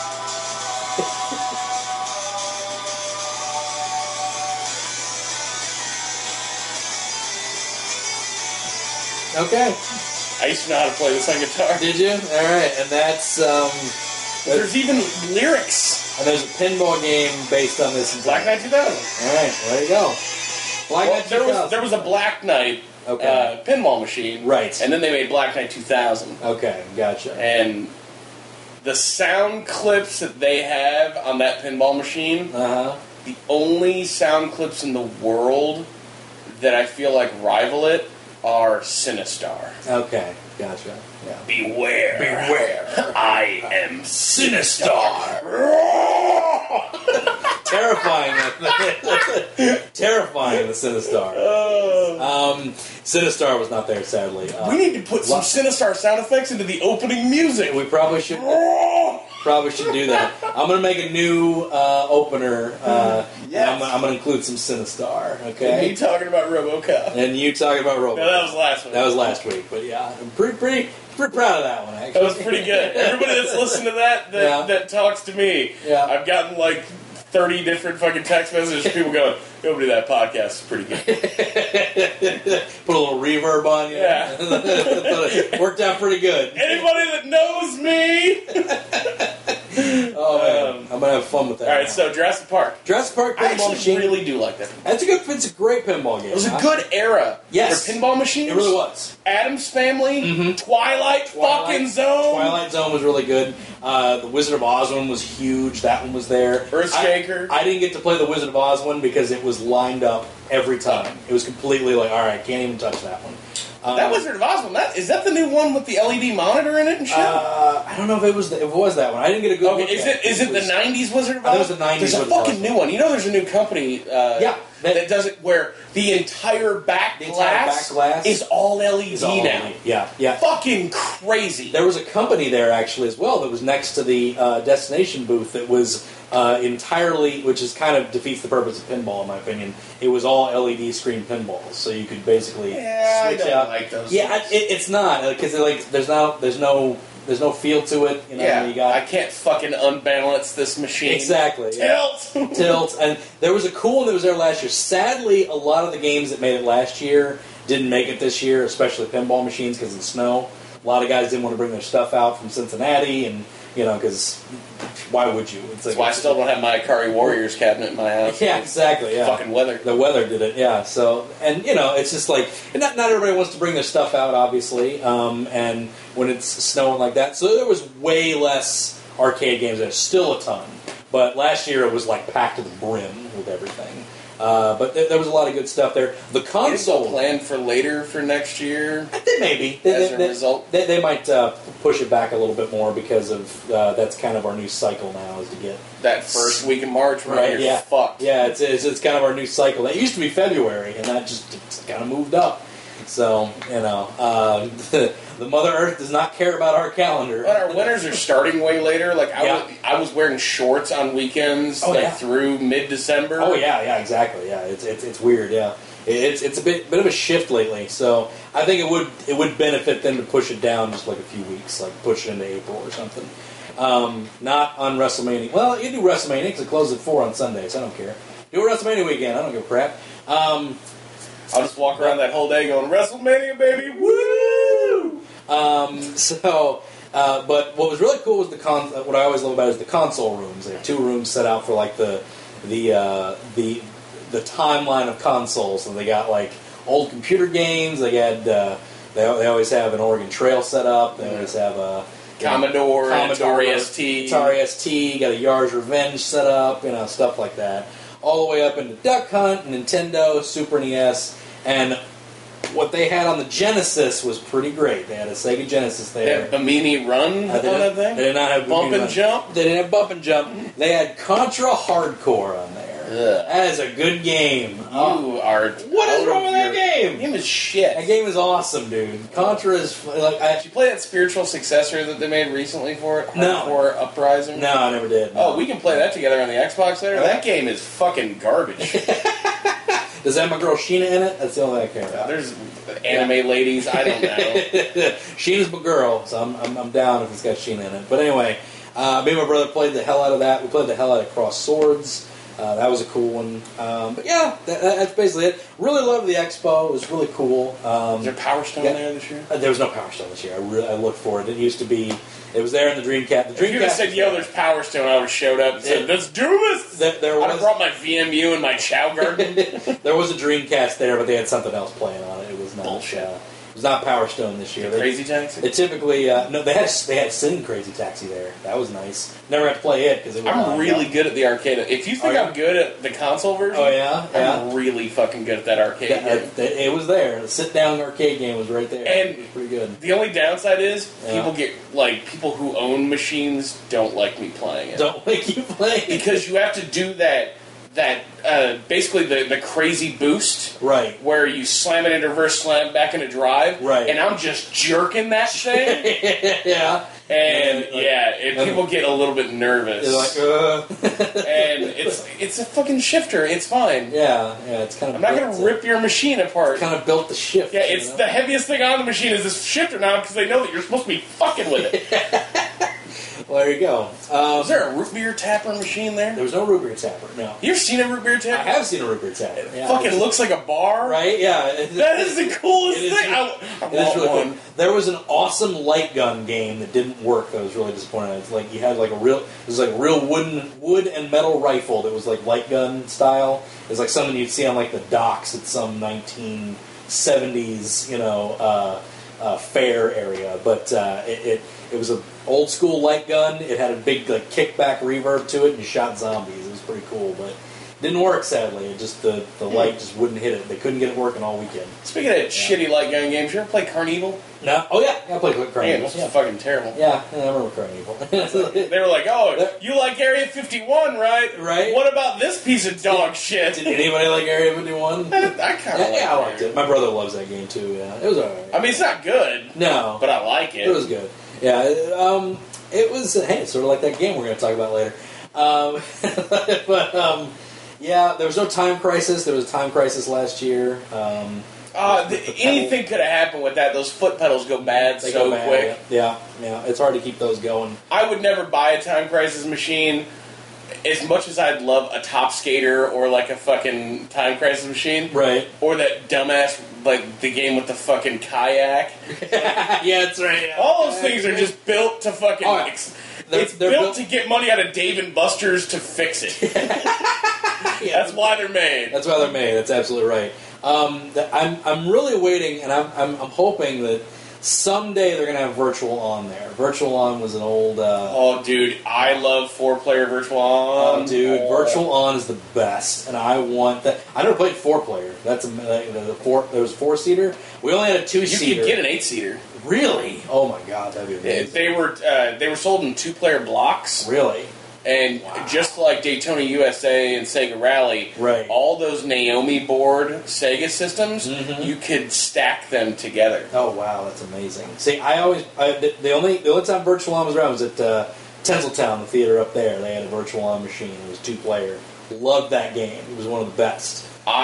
S2: Okay.
S1: I used to know how to play this on guitar.
S2: Did you? All right, and that's
S1: There's even lyrics.
S2: and there's a pinball game based on this.
S1: Black Knight 2000.
S2: All right, there you go. Black
S1: Well,
S2: Knight 2000.
S1: there was a Black Knight pinball machine.
S2: Right.
S1: And then they made Black Knight 2000.
S2: Okay, gotcha.
S1: And the sound clips that they have on that pinball machine, the only sound clips in the world that I feel like rival it are Sinistar.
S2: Okay, gotcha. Yeah.
S1: Beware. Beware. I am Sinistar.
S2: Terrifying. Terrifying, the Sinistar. Sinistar was not there, sadly.
S1: We need to put some Sinistar sound effects into the opening music.
S2: We probably should. Probably should do that. I'm going to make a new opener.
S1: Yes.
S2: I'm going to include some Sinistar.
S1: And
S2: Okay.
S1: me talking about RoboCop.
S2: And you talking about Robot.
S1: No, that was last week.
S2: That was last week, but yeah, I'm pretty proud of that one. Actually,
S1: That was pretty good. Everybody that's listened to that talks to me,
S2: Yeah.
S1: I've gotten like 30 different fucking text messages of people going, nobody that podcast is pretty good.
S2: Put a little reverb on you.
S1: Yeah.
S2: It worked out pretty good.
S1: Anybody that knows me!
S2: Oh man, I'm gonna have fun with that.
S1: Alright,
S2: now.
S1: so Jurassic Park.
S2: Jurassic Park
S1: I
S2: pinball
S1: actually
S2: machine.
S1: really do like that.
S2: It's a great pinball game.
S1: It was a good era
S2: Yes.
S1: for pinball machines.
S2: It really was.
S1: Addams Family, Twilight fucking Zone.
S2: Twilight Zone was really good. The Wizard of Oz one was huge. That one was there.
S1: Earthshaker.
S2: I didn't get to play the Wizard of Oz one because it was lined up every time. It was completely like, all right, can't even touch that one.
S1: That Wizard of Oz one, is that the new one with the LED monitor in it and shit?
S2: I don't know if it was that one. I didn't get a good look
S1: Okay,
S2: at
S1: is it the 90s Wizard of Oz?
S2: I think it was the 90s
S1: There's a
S2: Wizard of
S1: fucking
S2: Oz.
S1: new one. You know there's a new company that does it where the entire back glass is all LED now.
S2: Yeah.
S1: Fucking crazy.
S2: There was a company there actually as well that was next to the Destination booth that was entirely, which is kind of defeats the purpose of pinball in my opinion. It was all LED screen pinballs, so you could basically switch
S1: I don't
S2: out.
S1: like those.
S2: Yeah, it's not because there's no feel to it. You know, you got
S1: I can't fucking unbalance this machine.
S2: exactly tilt. And there was a cool one that was there last year. Sadly, a lot of the games that made it last year didn't make it this year, especially pinball machines because of the snow. A lot of guys didn't want to bring their stuff out from Cincinnati, and because why would you? It's
S1: That's why I still don't have my Akari Warriors cabinet in my house.
S2: Yeah, exactly. Yeah,
S1: Fucking weather.
S2: The weather did it. Yeah. So, and it's just like, and not everybody wants to bring their stuff out, obviously. And when it's snowing like that, so there was way less arcade games. There's still a ton, but last year it was like packed to the brim with everything. But there was a lot of good stuff there. The console
S1: planned for later for next year.
S2: Maybe
S1: as a result,
S2: they might push it back a little bit more because of that's kind of our new cycle now is to get
S1: that first week in March,
S2: right?
S1: You're fucked.
S2: Yeah, it's kind of our new cycle. That used to be February, and that just kind of moved up. So the Mother Earth does not care about our calendar.
S1: But our winters are starting way later. Like I was wearing shorts on weekends through mid-December.
S2: Oh yeah, exactly. Yeah, it's weird. Yeah, it's a bit of a shift lately. So I think it would benefit them to push it down just like a few weeks, like push it into April or something. Not on WrestleMania. Well, you do WrestleMania because it closes at 4 on Sundays. I don't care. Do a WrestleMania weekend. I don't give a crap.
S1: I'll just walk around that whole day going, WrestleMania, baby, woo!
S2: But what was really cool was what I always love about it is the console rooms. They have 2 rooms set out for like the timeline of consoles. So they got like old computer games. They had they always have an Oregon Trail set up. They always have a
S1: Commodore, Atari ST.
S2: Atari ST. Got a Yar's Revenge set up. Stuff like that. All the way up into Duck Hunt, Nintendo, Super NES, and what they had on the Genesis was pretty great. They had a Sega Genesis there.
S1: They had Bimini Run on that thing?
S2: They did not have
S1: Bump and Jump?
S2: They didn't have Bump and Jump. They had Contra Hardcore on there. Ugh. That is a good game. What is wrong with that game?
S1: That game is shit.
S2: That game is awesome, dude. Contra is like.
S1: Did you play that spiritual successor that they made recently for it?
S2: No.
S1: Hardcore Uprising?
S2: No, I never did. No.
S1: Oh, we can play that together on the Xbox there? That game is fucking garbage.
S2: Does that have my girl Sheena in it? That's the only thing I care about.
S1: There's anime ladies. I don't know.
S2: Sheena's my girl, so I'm down if it's got Sheena in it. But anyway, me and my brother played the hell out of that. We played the hell out of Cross Swords. That was a cool one. But yeah, that's basically it. Really loved the expo. It was really cool.
S1: Is there Power Stone there this year?
S2: There was no Power Stone this year. I looked for it. It used to be. It was there in the Dreamcast.
S1: If you would have said, yo, there's Power Stone, I would have showed up and said, let's do this! I'd have brought my VMU and my Chow Garden.
S2: There was a Dreamcast there, but they had something else playing on it. It was not
S1: bullshit.
S2: It was not Power Stone this year.
S1: Crazy Taxi?
S2: They typically no. They had Sin Crazy Taxi there. That was nice. Never had to play it because it was.
S1: I'm really good at the arcade. If you think I'm good at the console version, I'm really fucking good at that arcade game.
S2: It was there. The sit-down arcade game was right there.
S1: And
S2: it was pretty good.
S1: The only downside is people who own machines don't like me playing it.
S2: Don't like you playing
S1: because you have to do that basically the crazy boost,
S2: right?
S1: Where you slam it into reverse, slam back into drive,
S2: right?
S1: And I'm just jerking that thing,
S2: yeah.
S1: And people get a little bit nervous. And it's a fucking shifter. It's fine.
S2: Yeah, it's kind of.
S1: I'm not going to rip your machine apart.
S2: Kind of built the shift.
S1: Yeah, it's the heaviest thing on the machine is this shifter now because they know that you're supposed to be fucking with it.
S2: Well, there you go.
S1: Was there a root beer tapper machine there?
S2: There was no root beer tapper, no.
S1: You ever seen a root beer tapper?
S2: I have seen a root beer tapper.
S1: It fucking looks like a bar.
S2: Right, yeah.
S1: That is the coolest thing. I want
S2: really
S1: one.
S2: Cool. There was an awesome light gun game that didn't work that was really disappointing. It's like you had like it was like a real wood and metal rifle that was like light gun style. It was like something you'd see on like the docks at some 1970s, fair area. But it was an old school light gun. It had a big like kickback reverb to it, and you shot zombies. It was pretty cool, but didn't work sadly. It just the light just wouldn't hit it. They couldn't get it working all weekend.
S1: Speaking of shitty light gun games, you ever play Carnival?
S2: No. Oh yeah, I played Carnival.
S1: Man, this was fucking terrible.
S2: Yeah, I remember Carnival.
S1: They were like, "Oh, you like Area 51, right?
S2: Right.
S1: What about this piece of dog shit?"
S2: Did anybody like Area 51?
S1: I kind of liked it.
S2: I liked it. My brother loves that game too. Yeah, it was alright.
S1: I mean, it's not good.
S2: No,
S1: but I like it.
S2: It was good. Yeah, it was. Hey, sort of like that game we're going to talk about later. Yeah, there was no Time Crisis. There was a Time Crisis last year.
S1: Anything could have happened with that. Those foot pedals go bad so quick.
S2: Yeah, it's hard to keep those going.
S1: I would never buy a Time Crisis machine. As much as I'd love a Top Skater or like a fucking Time Crisis machine,
S2: right?
S1: Or that dumbass like the game with the fucking kayak.
S2: Yeah, that's right. Yeah.
S1: All those things are just built to fucking.
S2: Oh,
S1: they're built to get money out of Dave & Buster's to fix it. That's why they're made.
S2: That's why they're made. That's absolutely right. I'm really waiting, and I'm hoping that Someday they're going to have Virtual On there. Virtual On was an old...
S1: oh, dude, I love 4-player Virtual On.
S2: Oh, dude, Virtual On is the best, and I want that. I never played 4-player. That's there was a 4-seater. We only had a 2-seater.
S1: You could get an 8-seater.
S2: Really? Oh my god, that'd be amazing.
S1: They were sold in 2-player blocks.
S2: Really?
S1: And just like Daytona USA and Sega Rally,
S2: right.
S1: all those Naomi board Sega systems, you could stack them together.
S2: Oh wow, that's amazing. See, the only time Virtual On was around was at Tinseltown, the theater up there. They had a Virtual On machine. It was 2-player. Loved that game. It was one of the best.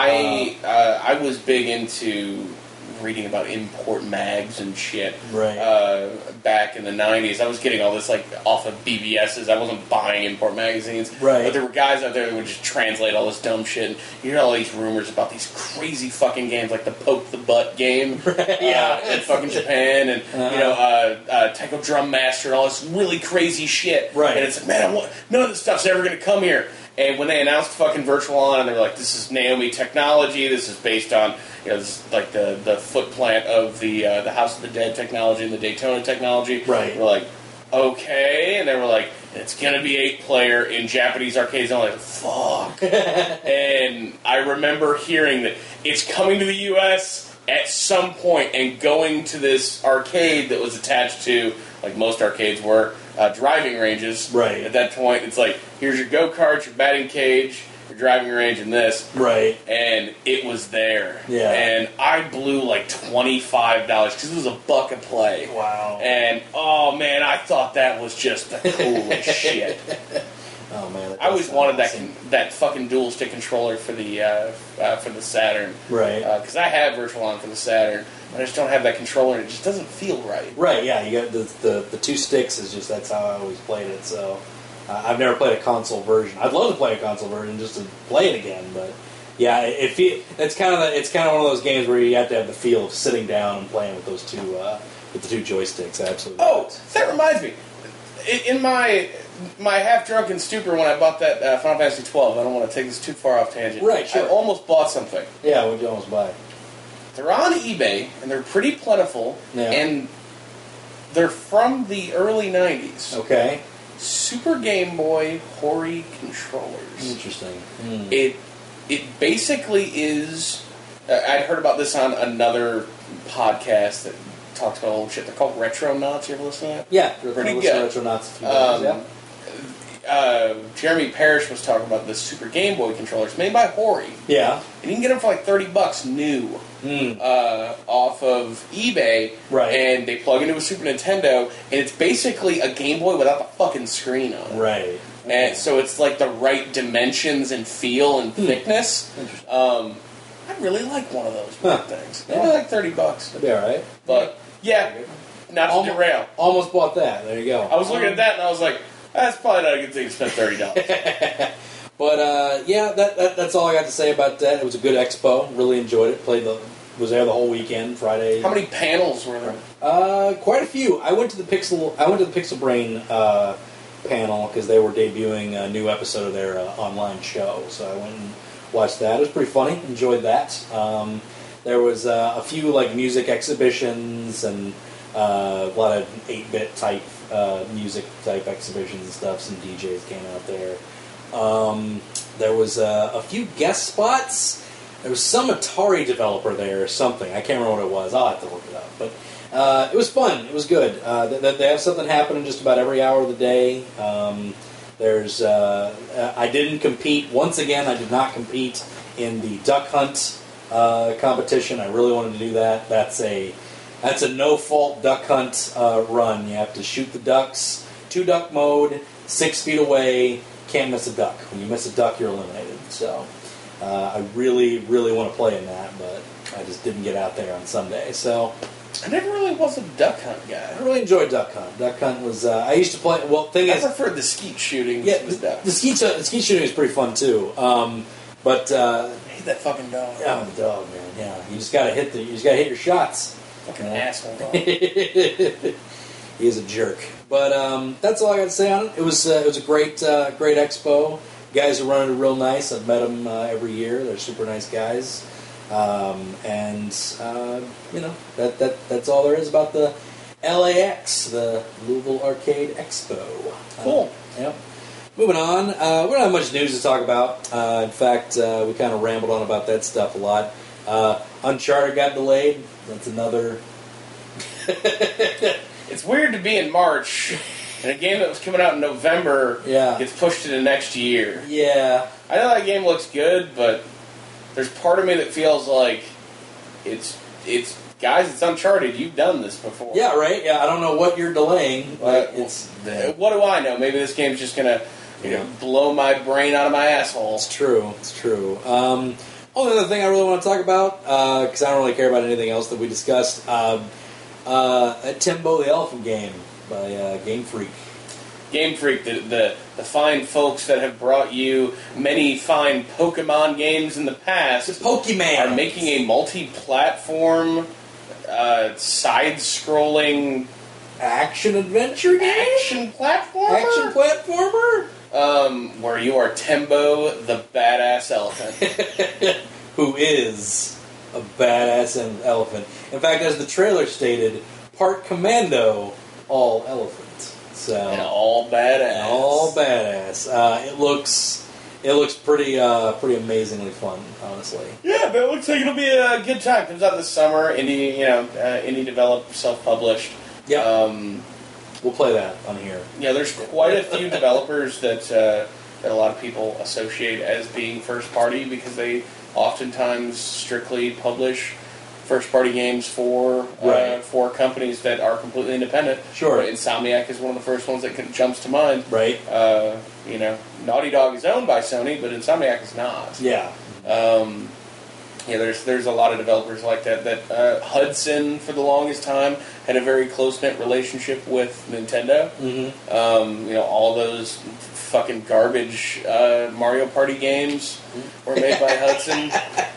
S1: I was big into reading about import mags and shit.
S2: Right.
S1: Back in the 90s, I was getting all this like off of BBSs. I wasn't buying import magazines.
S2: Right.
S1: But there were guys out there that would just translate all this dumb shit. And you hear all these rumors about these crazy fucking games, like the Poke the Butt game. In fucking Japan, and Taiko Drum Master, and all this really crazy shit.
S2: Right.
S1: And it's like, man, none of this stuff's ever going to come here. And when they announced fucking Virtual On, they were like, this is Naomi technology, this is based on, this is like the foot plant of the House of the Dead technology and the Daytona technology.
S2: Right.
S1: We're like, okay. And they were like, it's going to be 8-player in Japanese arcades. And I'm like, fuck. And I remember hearing that it's coming to the U.S. at some point and going to this arcade that was attached to, like most arcades were, driving ranges.
S2: Right.
S1: At that point, it's like, here's your go-kart, your batting cage, your driving range, and this.
S2: Right.
S1: And it was there.
S2: Yeah.
S1: And I blew like $25 because it was $1 a play.
S2: Wow.
S1: And, oh man, I thought that was just the coolest shit.
S2: Oh man,
S1: I always wanted that fucking dual stick controller for the Saturn.
S2: Right.
S1: Because I have Virtual On for the Saturn. I just don't have that controller, and it just doesn't feel right.
S2: Right, yeah, you got the 2 sticks is just, that's how I always played it, so I've never played a console version. I'd love to play a console version just to play it again, but yeah, it's kind of one of those games where you have to have the feel of sitting down and playing with those two with the 2 joysticks. Absolutely.
S1: Oh, that reminds me. In my half-drunken stupor when I bought that Final Fantasy XII, I don't want to take this too far off tangent.
S2: Right, sure.
S1: I almost bought something.
S2: Yeah, what'd you almost buy?
S1: They're on eBay, and they're pretty plentiful,
S2: yeah.
S1: And they're from the early 90s.
S2: Okay.
S1: Super Game Boy Hori controllers.
S2: Interesting.
S1: It basically is... I'd heard about this on another podcast that talks about old shit. They're called Retronauts. You ever listen to that?
S2: Yeah.
S1: Pretty good.
S2: Retronauts. Yeah.
S1: Jeremy Parrish was talking about the Super Game Boy controllers made by Hori.
S2: Yeah.
S1: And you can get them for like $30 new off of eBay.
S2: Right.
S1: And they plug into a Super Nintendo, and it's basically a Game Boy without the fucking screen on it.
S2: Right.
S1: And so it's like the right dimensions and feel and thickness.
S2: Interesting.
S1: I'd really like one of those things. Maybe like $30.
S2: That'd be alright.
S1: But, yeah, not to derail.
S2: Almost bought that. There you go.
S1: I was looking at that, and I was like, that's probably not a good thing to spend $30.
S2: But yeah, that's all I got to say about that. It was a good expo. Really enjoyed it. Was there the whole weekend, Friday.
S1: How many panels were there?
S2: Quite a few. I went to the Pixel Brain panel because they were debuting a new episode of their online show. So I went and watched that. It was pretty funny. Enjoyed that. There was a few like music exhibitions and a lot of 8-bit type music type exhibitions and stuff. Some DJs came out there. There was a few guest spots. There was some Atari developer there or something. I can't remember what it was. I'll have to look it up. But it was fun. It was good. They have something happening just about every hour of the day. I didn't compete. Once again, I did not compete in the duck hunt competition. I really wanted to do that. That's a no-fault duck hunt run. You have to shoot the ducks, 2-duck mode, 6 feet away, can't miss a duck. When you miss a duck, you're eliminated. So I really, really want to play in that, but I just didn't get out there on Sunday. So
S1: I never really was a duck hunt guy.
S2: I really enjoyed duck hunt. Duck hunt was I used to play. Well,
S1: I preferred the skeet shooting.
S2: Yeah,
S1: to the ducks.
S2: The skeet shooting is pretty fun too. But
S1: I hate that fucking dog.
S2: Yeah, the dog, man. Yeah, you just gotta hit your shots.
S1: Fucking asshole dog.
S2: He is a jerk. But that's all I got to say on it. It was a great expo. Guys are running it real nice. I've met them every year. They're super nice guys. That's all there is about the LAX, the Louisville Arcade Expo.
S1: Cool.
S2: Yep. Moving on, we don't have much news to talk about. In fact, we kind of rambled on about that stuff a lot. Uncharted got delayed. That's another...
S1: It's weird to be in March, and a game that was coming out in November gets pushed to the next year.
S2: Yeah.
S1: I know that game looks good, but there's part of me that feels like it's guys, it's Uncharted. You've done this before.
S2: Yeah, right? Yeah, I don't know what you're delaying. But
S1: what do I know? Maybe this game's just going to blow my brain out of my asshole.
S2: It's true. Only other thing I really want to talk about, because I don't really care about anything else that we discussed, Timbo the Elephant Game by Game Freak.
S1: Game Freak, the fine folks that have brought you many fine Pokemon games in the past,
S2: Pokemon
S1: are making a multi-platform, side-scrolling
S2: action-adventure game?
S1: Action platformer? Where you are Timbo the badass elephant.
S2: Who is a badass elephant. In fact, as the trailer stated, part commando, all elephant. So,
S1: and all badass.
S2: It looks pretty amazingly fun, honestly.
S1: Yeah, but it looks like it'll be a good time. Comes out this summer. Indie developed, self-published.
S2: Yeah. We'll play that on here.
S1: Yeah, there's quite a few developers that a lot of people associate as being first party because they oftentimes strictly publish first-party games for companies that are completely independent.
S2: Sure.
S1: Insomniac is one of the first ones that jumps to mind.
S2: Right.
S1: Naughty Dog is owned by Sony, but Insomniac is not.
S2: Yeah.
S1: There's a lot of developers like that. Hudson, for the longest time, had a very close-knit relationship with Nintendo.
S2: Mm-hmm.
S1: All those fucking garbage Mario Party games were made by Hudson.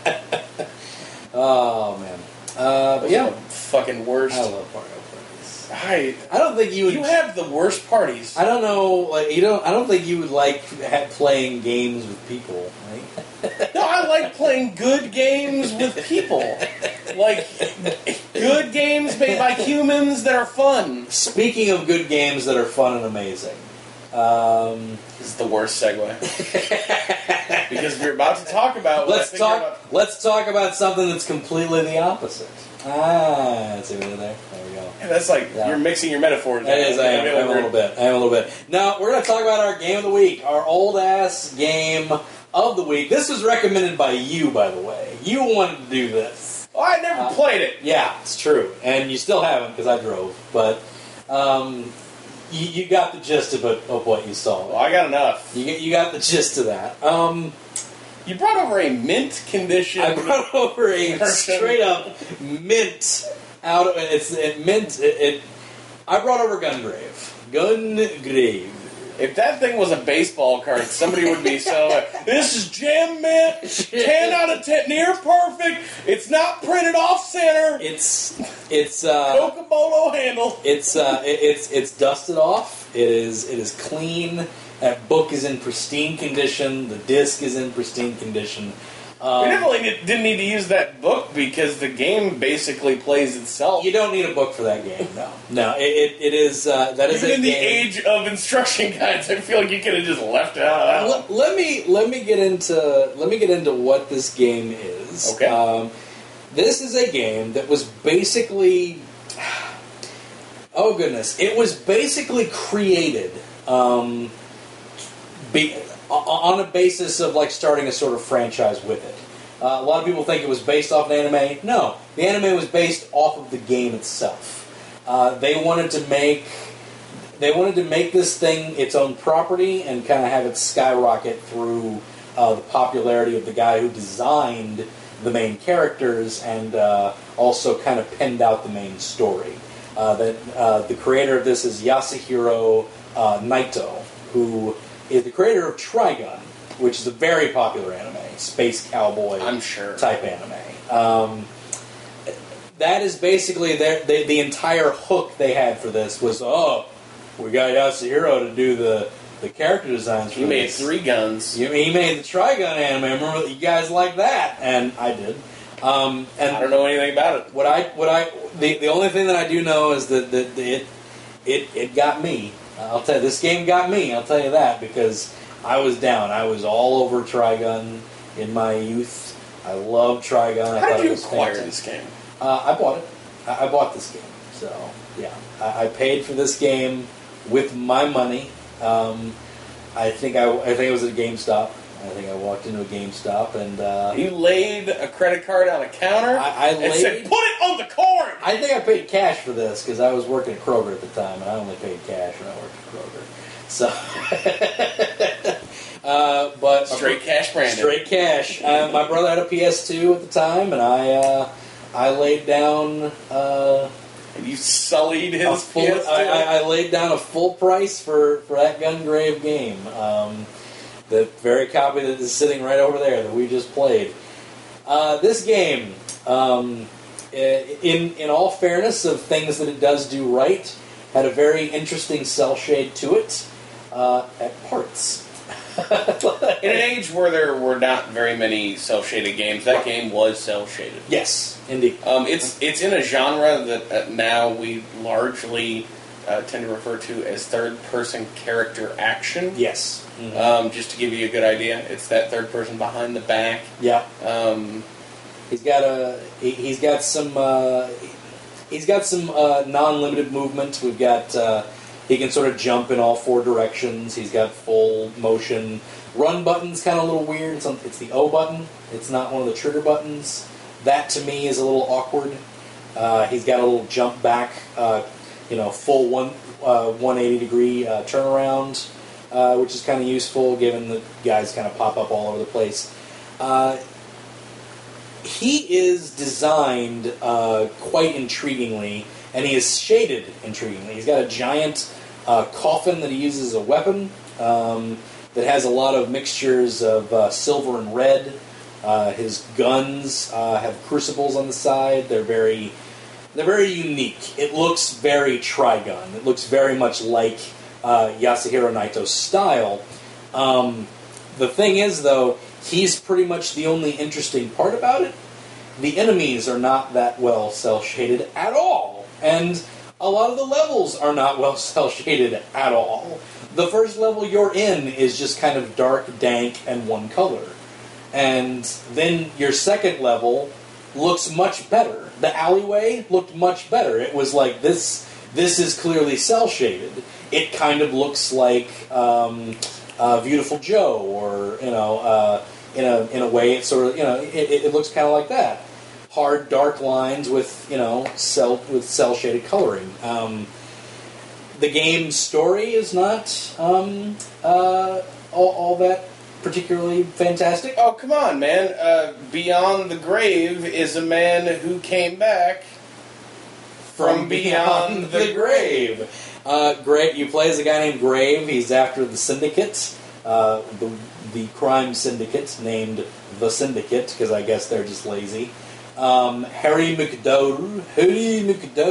S2: Oh man, but yeah,
S1: fucking worst.
S2: I love Mario Parties.
S1: I
S2: don't think you would.
S1: You have the worst parties.
S2: I don't know. I don't think you would like playing games with people. Right?
S1: No, I like playing good games with people. Like good games made by humans that are fun.
S2: Speaking of good games that are fun and amazing.
S1: This is the worst segue. Because we're about to talk about
S2: let's talk about something that's completely the opposite. See what I did there? There we go.
S1: Yeah, that's like you're mixing your metaphors.
S2: That is, I am a little bit. Now we're going to talk about our game of the week, our old ass game of the week. This was recommended by you, by the way. You wanted to do this.
S1: Oh, I never played it.
S2: Yeah, it's true, and you still haven't because I drove, but. You got the gist of what you saw.
S1: Well, I got enough.
S2: You got the gist of that.
S1: You brought over a mint condition.
S2: I brought over a straight up mint out of it. I brought over Gungrave.
S1: If that thing was a baseball card, somebody would be so. This is Jam Mint, 10 out of 10, near perfect. It's not printed off center.
S2: It's
S1: Cocobolo handle.
S2: It's dusted off. It is clean. That book is in pristine condition. The disc is in pristine condition.
S1: We definitely didn't need to use that book because the game basically plays itself.
S2: You don't need a book for that game. No. It is that is
S1: even
S2: a
S1: in the
S2: game.
S1: age of instruction guides. I feel like you could have just left it out.
S2: Let me get into what this game is.
S1: Okay.
S2: This is a game that was basically, oh goodness, it was basically created on a basis of like starting a sort of franchise with it. A lot of people think it was based off an anime. No, the anime was based off of the game itself. They wanted to make this thing its own property and kind of have it skyrocket through the popularity of the guy who designed the main characters and also kind of penned out the main story. The creator of this is Yasuhiro Naito, who is the creator of Trigun, which is a very popular anime, space cowboy type anime. That is basically the entire hook they had for this was, we got Yasuhiro to do the character designs for
S1: this. He made
S2: this.
S1: 3 guns.
S2: He made the Trigun anime. Remember, you guys like that? And I did. And
S1: I don't know anything about it.
S2: The only thing that I do know is that it got me. I'll tell you, this game got me. I'll tell you that, because I was down. I was all over Trigun in my youth. I loved Trigun.
S1: How did you acquire this game?
S2: I bought it. I bought this game. So yeah, I paid for this game with my money. I think it was at GameStop. I think I walked into a GameStop and
S1: you laid a credit card on a counter and said, "Put it on the card."
S2: I think I paid cash for this because I was working at Kroger at the time, and I only paid cash when I worked at Kroger. So, but
S1: straight cash, Brandon.
S2: Straight cash. My brother had a PS2 at the time, and I laid down.
S1: And you sullied his PS2.
S2: I laid down a full price for that Gungrave game. The very copy that is sitting right over there that we just played. This game, in all fairness of things that it does do right, had a very interesting cell shade to it at parts.
S1: In an age where there were not very many cel-shaded games, that game was cel-shaded.
S2: Yes, indeed.
S1: It's in a genre that now we largely tend to refer to as third-person character action.
S2: Yes. Mm-hmm.
S1: Just to give you a good idea, it's that third person behind the back.
S2: Yeah. He's got some non-limited movement. We've got. He can sort of jump in all four directions. He's got full motion. Run button's kind of a little weird. It's the O button. It's not one of the trigger buttons. That, to me, is a little awkward. He's got a little jump back, full 180-degree turnaround, which is kind of useful, given that guys kind of pop up all over the place. He is designed quite intriguingly, and he is shaded intriguingly. He's got a giant coffin that he uses as a weapon that has a lot of mixtures of silver and red. His guns have crucibles on the side. They're very unique. It looks very Trigun. It looks very much like Yasuhiro Naito's style. The thing is, though, he's pretty much the only interesting part about it. The enemies are not that well cel-shaded at all. And a lot of the levels are not well cel-shaded at all. The first level you're in is just kind of dark, dank, and one color. And then your second level looks much better. The alleyway looked much better. It was like, this is clearly cel-shaded. It kind of looks like Beautiful Joe, or, in a way, it's sort of, it looks kind of like that. Hard, dark lines with cel-shaded coloring. The game's story is not all that particularly fantastic.
S1: Oh, come on, man. Beyond the Grave is a man who came back from beyond the grave.
S2: You play as a guy named Grave. He's after the Syndicate, the crime syndicate named the Syndicate, because I guess they're just lazy. Harry McDowell. Harry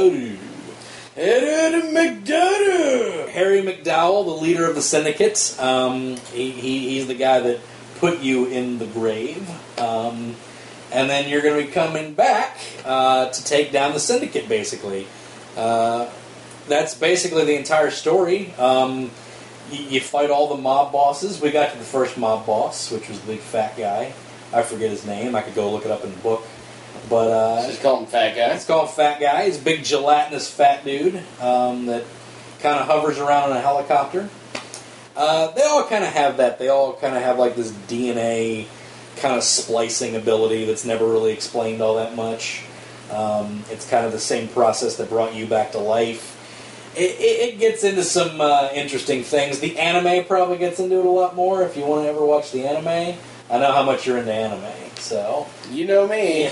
S2: McDowell, the leader of the Syndicate. He's the guy that put you in the grave. And then you're going to be coming back to take down the Syndicate, basically. That's basically the entire story. You fight all the mob bosses. We got to the first mob boss, which was the big fat guy. I forget his name. I could go look it up in the book. But
S1: just call him Fat Guy.
S2: Let's call him Fat Guy. He's a big gelatinous fat dude that kind of hovers around in a helicopter. They all kind of have that. They all kind of have like this DNA kind of splicing ability that's never really explained all that much. It's kind of the same process that brought you back to life. It gets into some interesting things. The anime probably gets into it a lot more if you want to ever watch the anime. I know how much you're into anime, so...
S1: You know me.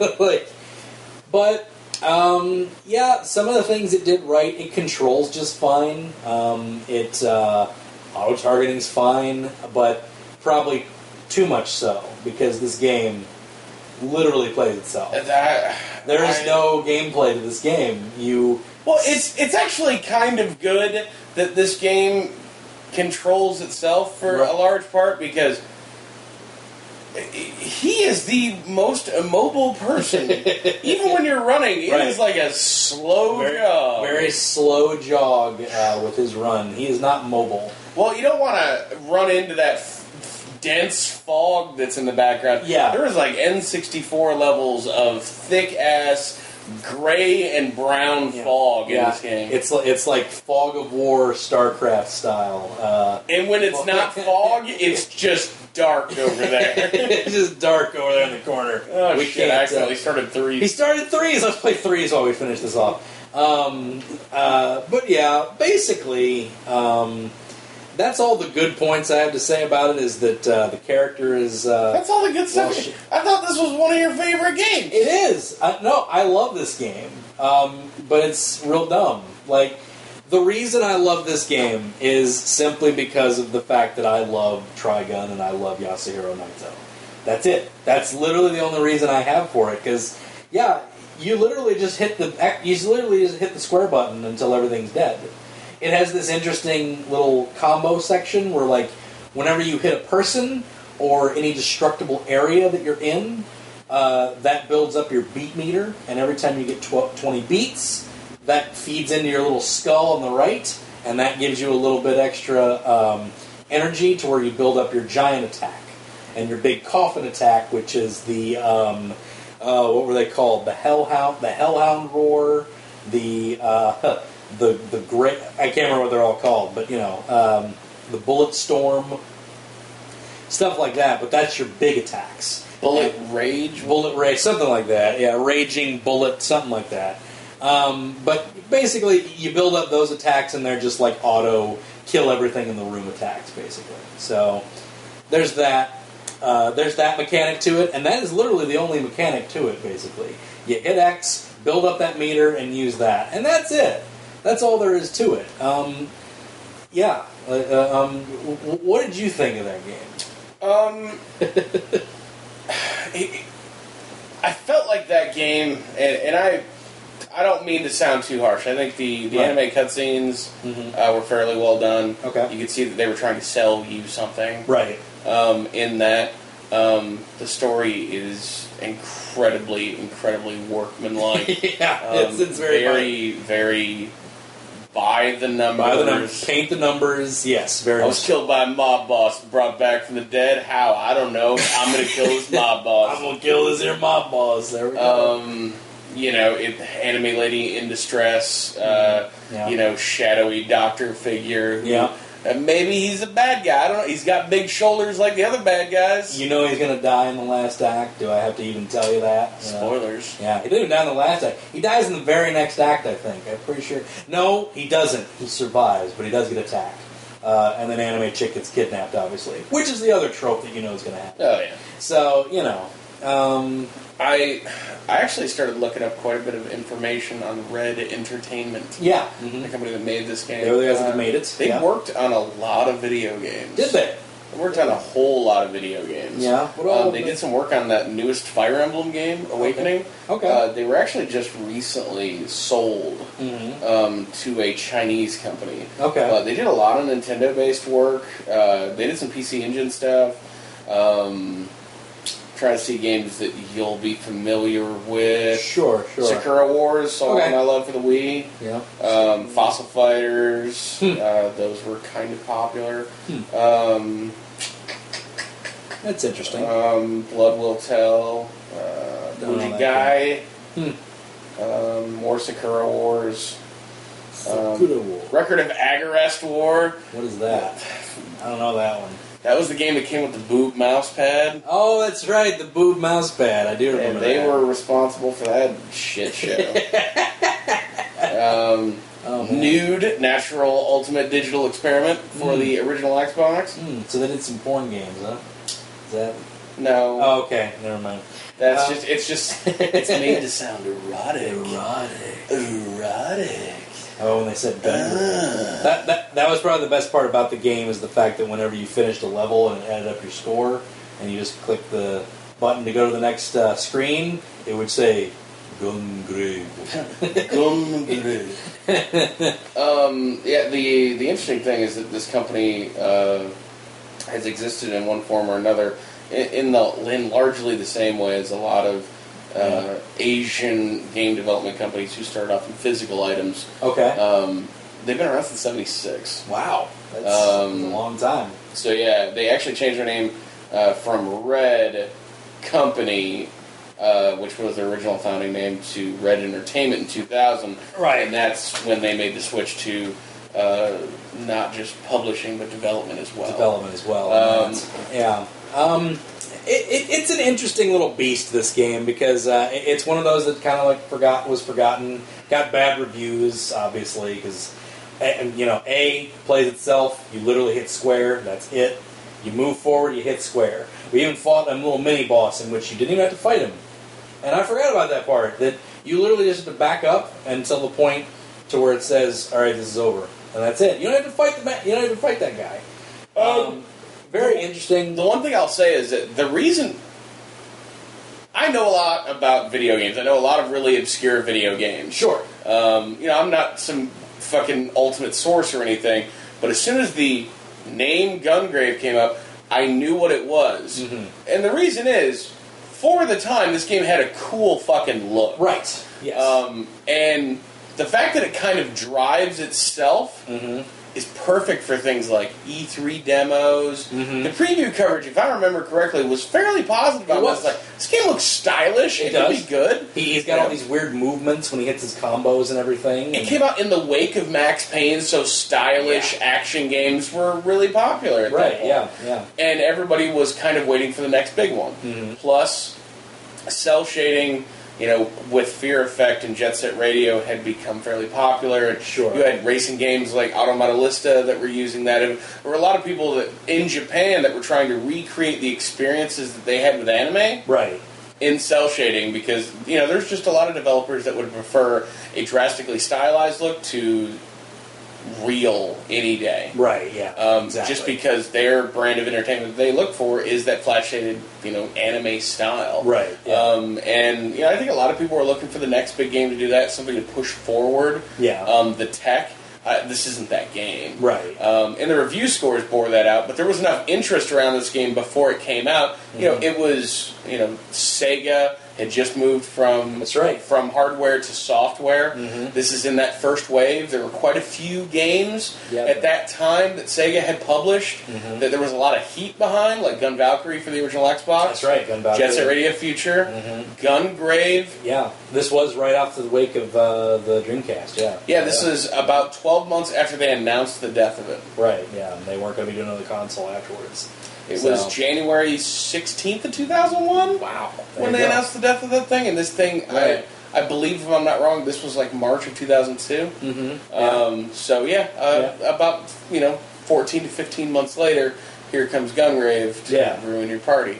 S2: But, some of the things it did right, it controls just fine. Auto-targeting's fine, but probably too much so, because this game literally plays itself. There is no gameplay to this game.
S1: Well, it's actually kind of good that this game controls itself for a large part, because he is the most immobile person. Even when you're running, it is like a slow jog.
S2: Very slow jog with his run. He is not mobile.
S1: Well, you don't want to run into that dense fog that's in the background.
S2: Yeah.
S1: There is like N64 levels of thick-ass gray and brown fog in this game.
S2: It's like Fog of War StarCraft style.
S1: And when it's not fog, it's just dark over there.
S2: It's just dark over there in the corner.
S1: Oh, shit, I accidentally started threes.
S2: He started threes. Let's play threes while we finish this off. But yeah, basically, that's all the good points I have to say about it, is that the character is...
S1: that's all the good stuff. I thought this was one of your favorite games.
S2: It is. No, I love this game. But it's real dumb. Like, the reason I love this game is simply because of the fact that I love Trigun and I love Yasuhiro Naito. That's it. That's literally the only reason I have for it. Because, yeah, you literally just hit the square button until everything's dead. It has this interesting little combo section where, like, whenever you hit a person or any destructible area that you're in, that builds up your beat meter, and every time you get 20 beats, that feeds into your little skull on the right, and that gives you a little bit extra energy to where you build up your giant attack. And your big coffin attack, which is the, what were they called? The Hellhound Roar, the great, I can't remember what they're all called, but, you know, the Bullet Storm, stuff like that, but that's your big attacks.
S1: Bullet Rage,
S2: something like that. Yeah, Raging Bullet, something like that. But basically, you build up those attacks, and they're just like auto kill everything in the room attacks, basically. So there's that. There's that mechanic to it, and that is literally the only mechanic to it. Basically, you hit X, build up that meter, and use that, and that's it. That's all there is to it. Yeah. What did you think of that game?
S1: I felt like that game, and I don't mean to sound too harsh. I think the anime cutscenes were fairly well done.
S2: Okay.
S1: You could see that they were trying to sell you something.
S2: Right.
S1: In that, the story is incredibly workmanlike.
S2: Yeah, it's very
S1: very by the numbers.
S2: By the numbers. Paint the numbers. Yes, very.
S1: I was killed by a mob boss, brought back from the dead. How? I don't know. I'm going to kill this mob boss.
S2: I'm going to kill this here mob boss. There we go.
S1: You know, anime lady in distress. You know, shadowy doctor figure.
S2: Yeah.
S1: Maybe he's a bad guy. I don't know. He's got big shoulders like the other bad guys.
S2: You know he's going to die in the last act. Do I have to even tell you that?
S1: Spoilers.
S2: Yeah, he didn't even die in the last act. He dies in the very next act, I think. I'm pretty sure. No, he doesn't. He survives, but he does get attacked. And then anime chick gets kidnapped, obviously. Which is the other trope that you know is going to happen.
S1: Oh, yeah.
S2: So, you know.
S1: I actually started looking up quite a bit of information on Red Entertainment.
S2: Yeah.
S1: The company that made this game.
S2: They were the guys that made it.
S1: They worked on a lot of video games.
S2: Did they?
S1: They worked on a whole lot of video games.
S2: Yeah.
S1: They did some work on that newest Fire Emblem game, Awakening.
S2: Okay.
S1: They were actually just recently sold to a Chinese company.
S2: Okay.
S1: They did a lot of Nintendo-based work. They did some PC Engine stuff. Try to see games that you'll be familiar with.
S2: Sure.
S1: Sakura Wars, saw my love for the Wii.
S2: Yeah.
S1: Fossil Fighters, those were kind of popular.
S2: That's interesting.
S1: Blood Will Tell, Bujigai, more Sakura Wars.
S2: Sakura War.
S1: Record of Agarest War.
S2: What is that? I don't know that one.
S1: That was the game that came with the boob mouse pad.
S2: Oh, that's right, the boob mouse pad. I do remember
S1: that. And they
S2: that.
S1: were responsible for that shit show. Nude, Natural Ultimate Digital Experiment for the original Xbox.
S2: So they did some porn games, huh? Is that...
S1: No.
S2: Oh, okay. Never mind.
S1: That's it's made to sound erotic. Erotic.
S2: Oh, when they said gun. That was probably the best part about the game, is the fact that whenever you finished a level and it added up your score, and you just click the button to go to the next screen, it would say Gun Grave.
S1: Gun Grave. Yeah, the interesting thing is that this company has existed in one form or another in largely the same way as a lot of Asian game development companies who started off in physical items.
S2: Okay.
S1: They've been around since '76.
S2: Wow, that's a long time.
S1: So yeah, they actually changed their name from Red Company, which was their original founding name, to Red Entertainment in 2000.
S2: Right.
S1: And that's when they made the switch to not just publishing but development as well.
S2: It's an interesting little beast, this game, because it's one of those that kind of like was forgotten, got bad reviews, obviously, because A plays itself. You literally hit square. That's it. You move forward. You hit square. We even fought a little mini boss in which you didn't even have to fight him, and I forgot about that part. That you literally just have to back up until the point to where it says, "All right, this is over," and that's it. You don't have to fight you don't have to fight that guy. Very interesting.
S1: The one thing I'll say is that the reason I know a lot about video games. I know a lot of really obscure video games.
S2: Sure.
S1: I'm not some fucking ultimate source or anything, but as soon as the name Gungrave came up, I knew what it was. Mm-hmm. And the reason is, for the time, this game had a cool fucking look.
S2: Right. Yes.
S1: And the fact that it kind of drives itself is perfect for things like E3 demos. Mm-hmm. The preview coverage, if I remember correctly, was fairly positive about it. Like, this game looks stylish. It could be good.
S2: He's got all these weird movements when he hits his combos and everything.
S1: It came out in the wake of Max Payne, so stylish action games were really popular at that point.
S2: Yeah.
S1: And everybody was kind of waiting for the next big one. Mm-hmm. Plus, cell shading, with Fear Effect and Jet Set Radio had become fairly popular.
S2: Sure.
S1: You had racing games like Automobilista that were using that. There were a lot of people that in Japan that were trying to recreate the experiences that they had with anime.
S2: Right.
S1: In cell shading, because, there's just a lot of developers that would prefer a drastically stylized look to real any day.
S2: Right, yeah. Exactly.
S1: Just because their brand of entertainment that they look for is that flat shaded, anime style.
S2: Right. Yeah.
S1: And I think a lot of people are looking for the next big game to do that, something to push forward.
S2: Yeah.
S1: The tech. This isn't that game.
S2: Right.
S1: And the review scores bore that out, but there was enough interest around this game before it came out. It was, Sega had just moved from hardware to software. Mm-hmm. This is in that first wave. There were quite a few games at that time that Sega had published that there was a lot of heat behind, like Gun Valkyrie for the original Xbox.
S2: That's right, Gun Valkyrie.
S1: Jet Set Radio Future. Mm-hmm. Gungrave.
S2: Yeah, this was right after the wake of the Dreamcast,
S1: Yeah, this is about 12 months after they announced the death of it.
S2: Right, yeah, and they weren't going to be doing another console afterwards.
S1: It was January 16th of 2001.
S2: Wow.
S1: When they announced the death of that thing. And this thing,
S2: right.
S1: I believe, if I'm not wrong, this was like March of 2002. Mm-hmm. About, 14 to 15 months later, here comes Gungrave to ruin your party.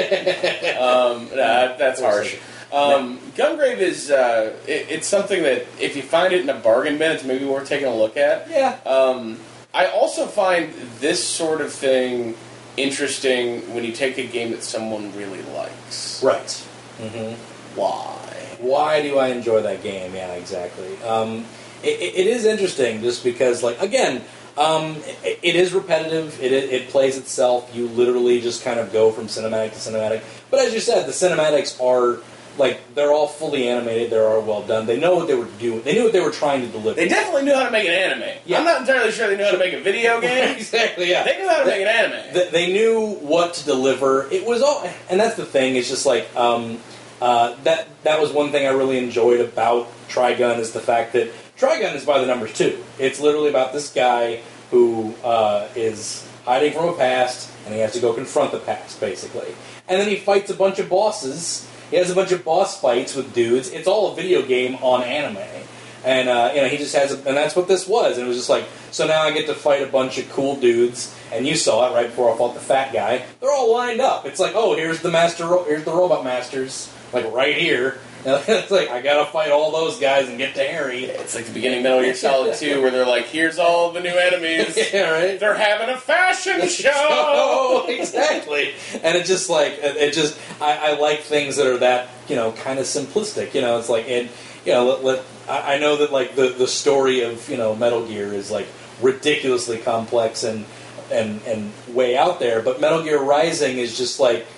S1: That's harsh. Gungrave is, it's something that if you find it in a bargain bin, it's maybe worth taking a look at.
S2: Yeah.
S1: I also find this sort of thing interesting when you take a game that someone really likes.
S2: Right. Mm-hmm. Why do I enjoy that game? Yeah, exactly. It is interesting just because, again, it is repetitive. It plays itself. You literally just kind of go from cinematic to cinematic. But as you said, the cinematics are... they're all fully animated. They're all well done. They know what they were doing. They knew what they were trying to deliver.
S1: They definitely knew how to make an anime. Yeah. I'm not entirely sure they knew how to make a video game.
S2: Exactly, yeah.
S1: They knew how to make an anime.
S2: They knew what to deliver. It was all... And that's the thing. It's just that was one thing I really enjoyed about Trigun is the fact that Trigun is by the numbers, too. It's literally about this guy who is hiding from a past, and he has to go confront the past, basically. And then he fights a bunch of bosses... He has a bunch of boss fights with dudes. It's all a video game on anime. And, he just has... and that's what this was. And it was just so now I get to fight a bunch of cool dudes. And you saw it right before I fought the fat guy. They're all lined up. It's here's the here's the robot masters. Right here. It's I gotta fight all those guys and get to Harry.
S1: It's like the beginning of Metal Gear Solid 2 where they're here's all the new enemies.
S2: Yeah, right?
S1: They're having a fashion show!
S2: Exactly. And it just I like things that are that, kind of simplistic. It's I know that the story of, Metal Gear is ridiculously complex and way out there, but Metal Gear Rising is just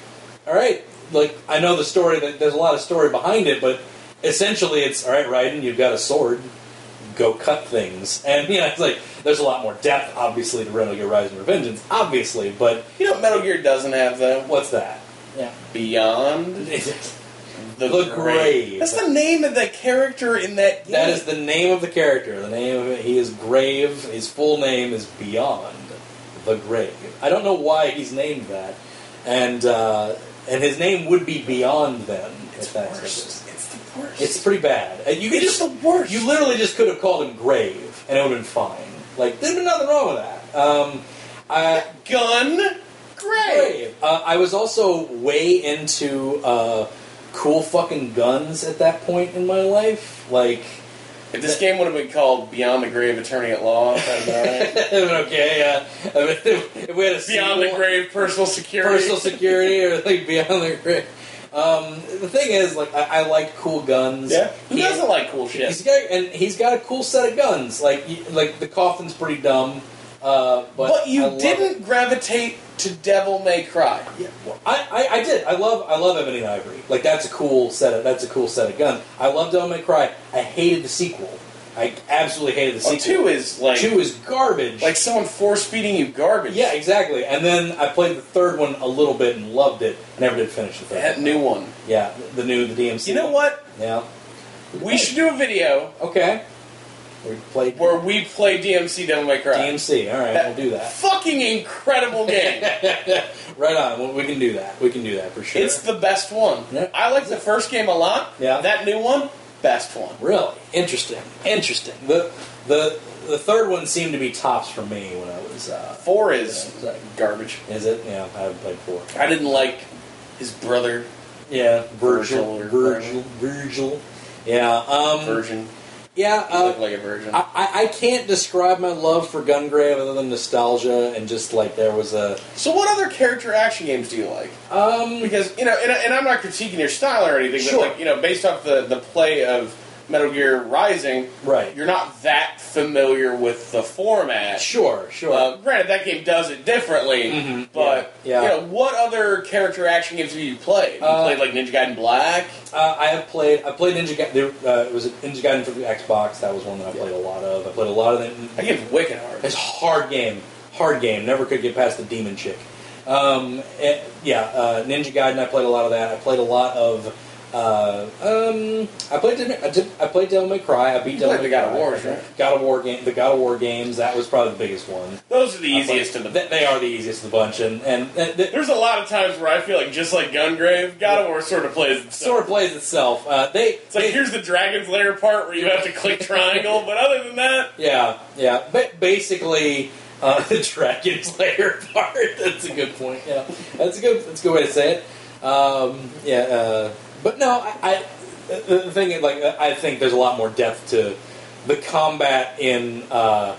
S2: all right, like, I know the story, that there's a lot of story behind it, but essentially it's, all right, Raiden, you've got a sword, go cut things. And, it's like, there's a lot more depth, obviously, to Metal Gear Rising: Revengeance, obviously, but...
S1: You know what Metal Gear doesn't have, though?
S2: What's that?
S1: Yeah. Beyond the Grave. That's the name of the character in that game.
S2: That is the name of the character. The name of it, he is Grave. His full name is Beyond the Grave. I don't know why he's named that. And his name would be Beyond then.
S1: It's worse. It's the worst.
S2: It's pretty bad.
S1: It's just the worst.
S2: You literally just could have called him Grave, and it would have been fine. Like, there'd been nothing wrong with that.
S1: Gun Grave.
S2: I was also way into cool fucking guns at that point in my life. Like,
S1: if this game would have been called Beyond the Grave, Attorney at Law, that'd have been alright.
S2: Okay, yeah. I mean, if we had a
S1: Beyond the Grave, Personal Security,
S2: or like Beyond the Grave. The thing is, like, I like cool guns.
S1: Yeah, who doesn't like cool shit?
S2: He's got a cool set of guns. Like the coffin's pretty dumb. But
S1: you didn't gravitate to Devil May Cry.
S2: Yeah, well, I did. I love Ebony and Ivory. Like, that's a cool set of guns. I love Devil May Cry. I hated the sequel. I absolutely hated the sequel.
S1: 2 is
S2: garbage.
S1: Like someone force-feeding you garbage.
S2: Yeah, exactly. And then I played the third one a little bit and loved it. I never did finish the third one.
S1: That new one.
S2: Yeah, the DMC.
S1: You know what?
S2: Yeah.
S1: We should do a video.
S2: Okay.
S1: Where we play DMC Devil May Cry.
S2: DMC, alright, we'll do that.
S1: Fucking incredible game.
S2: Right on, well, we can do that. We can do that for sure.
S1: It's the best one.
S2: Yeah.
S1: I like the first game a lot.
S2: Yeah.
S1: That new one, best one.
S2: Really? Interesting. The third one seemed to be tops for me when I was...
S1: 4 is garbage.
S2: Is it? Yeah, I haven't played 4.
S1: I didn't like his brother.
S2: Yeah, Virgil. Yeah,
S1: Virgin.
S2: Yeah,
S1: he looked like a virgin.
S2: I can't describe my love for Gungrave other than nostalgia and just like there was a...
S1: So what other character action games do you like? Because, and I'm not critiquing your style or anything,
S2: sure.
S1: But, based off the play of Metal Gear Rising,
S2: right?
S1: You're not that familiar with the format.
S2: Sure.
S1: Granted, that game does it differently, but what other character action games have you played? You played like Ninja Gaiden Black.
S2: I played Ninja Gaiden. It was a Ninja Gaiden for the Xbox. That was one that I played a lot of. I played a lot of them.
S1: That game's wicked hard.
S2: It's a hard game. Never could get past the demon chick. Ninja Gaiden. I played a lot of that. I played a lot of. I played Devil May Cry. I beat Devil May Cry.
S1: The God of Wars, right?
S2: The God of War games. That was probably the biggest one.
S1: Those are the easiest of the bunch.
S2: They are the easiest of the bunch, and
S1: there's a lot of times where I feel like just like Gungrave, God of War sort of plays itself. It's like here's the Dragon's Lair part where you have to click triangle, but other than that,
S2: yeah. But basically. The Dragon's Lair part. That's a good point. Yeah, that's a good way to say it. But no, the thing is, like, I think there's a lot more depth to the combat in God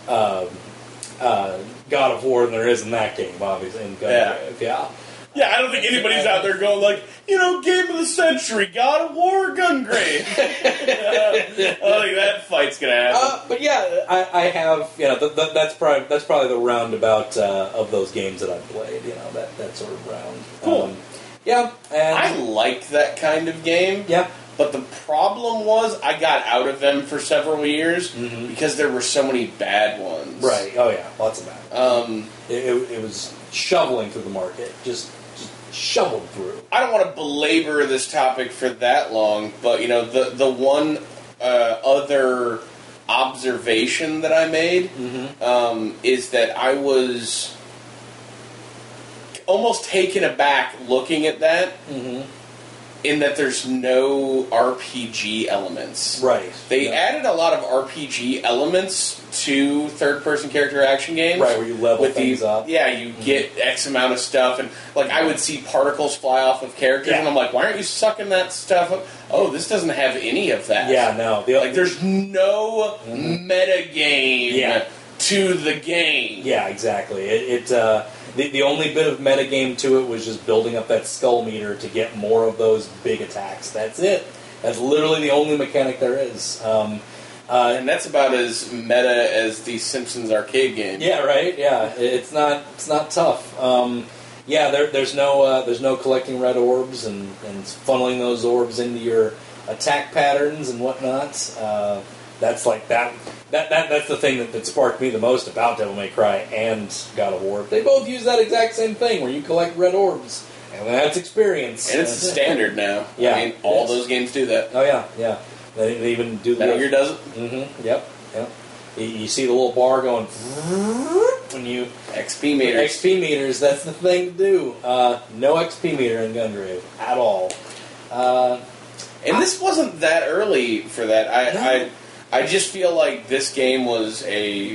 S2: of War than there is in that game, obviously. Yeah, I
S1: don't think anybody's out there going like, game of the century, God of War, Gungrave. I don't think that fight's gonna happen.
S2: But yeah, I have. That's probably the roundabout of those games that I've played. That sort of round.
S1: Cool.
S2: Yeah, and
S1: I like that kind of game.
S2: Yeah.
S1: But the problem was I got out of them for several years because there were so many bad ones.
S2: Right. Oh yeah, lots of bad. It was shoveling through the market, just shoveled through.
S1: I don't want to belabor this topic for that long, but the one other observation that I made is that I was almost taken aback looking at that, in that there's no RPG elements.
S2: Right.
S1: They added a lot of RPG elements to third-person character action games.
S2: Right, where you level things up.
S1: Yeah, you get X amount of stuff, and I would see particles fly off of characters, and I'm like, why aren't you sucking that stuff up? Oh, this doesn't have any of that.
S2: Yeah, no.
S1: There's no meta game to the game.
S2: Yeah, exactly. The only bit of metagame to it was just building up that skull meter to get more of those big attacks. That's it. That's literally the only mechanic there is.
S1: And that's about as meta as the Simpsons arcade game.
S2: Yeah, right. Yeah, it's not tough. Yeah, there's no collecting red orbs and funneling those orbs into your attack patterns and whatnot. That's like that. That's the thing that sparked me the most about Devil May Cry and God of War. They both use that exact same thing where you collect red orbs, and that's experience.
S1: And it's the standard now.
S2: Yeah,
S1: I mean, all those games do that.
S2: Oh yeah. They even do
S1: Metal Gear does it.
S2: Mm-hmm. Yep. You see the little bar going when you
S1: XP meters.
S2: XP meters. That's the thing to do. No XP meter in Gungrave at all.
S1: And this wasn't that early for that. I just feel like this game was the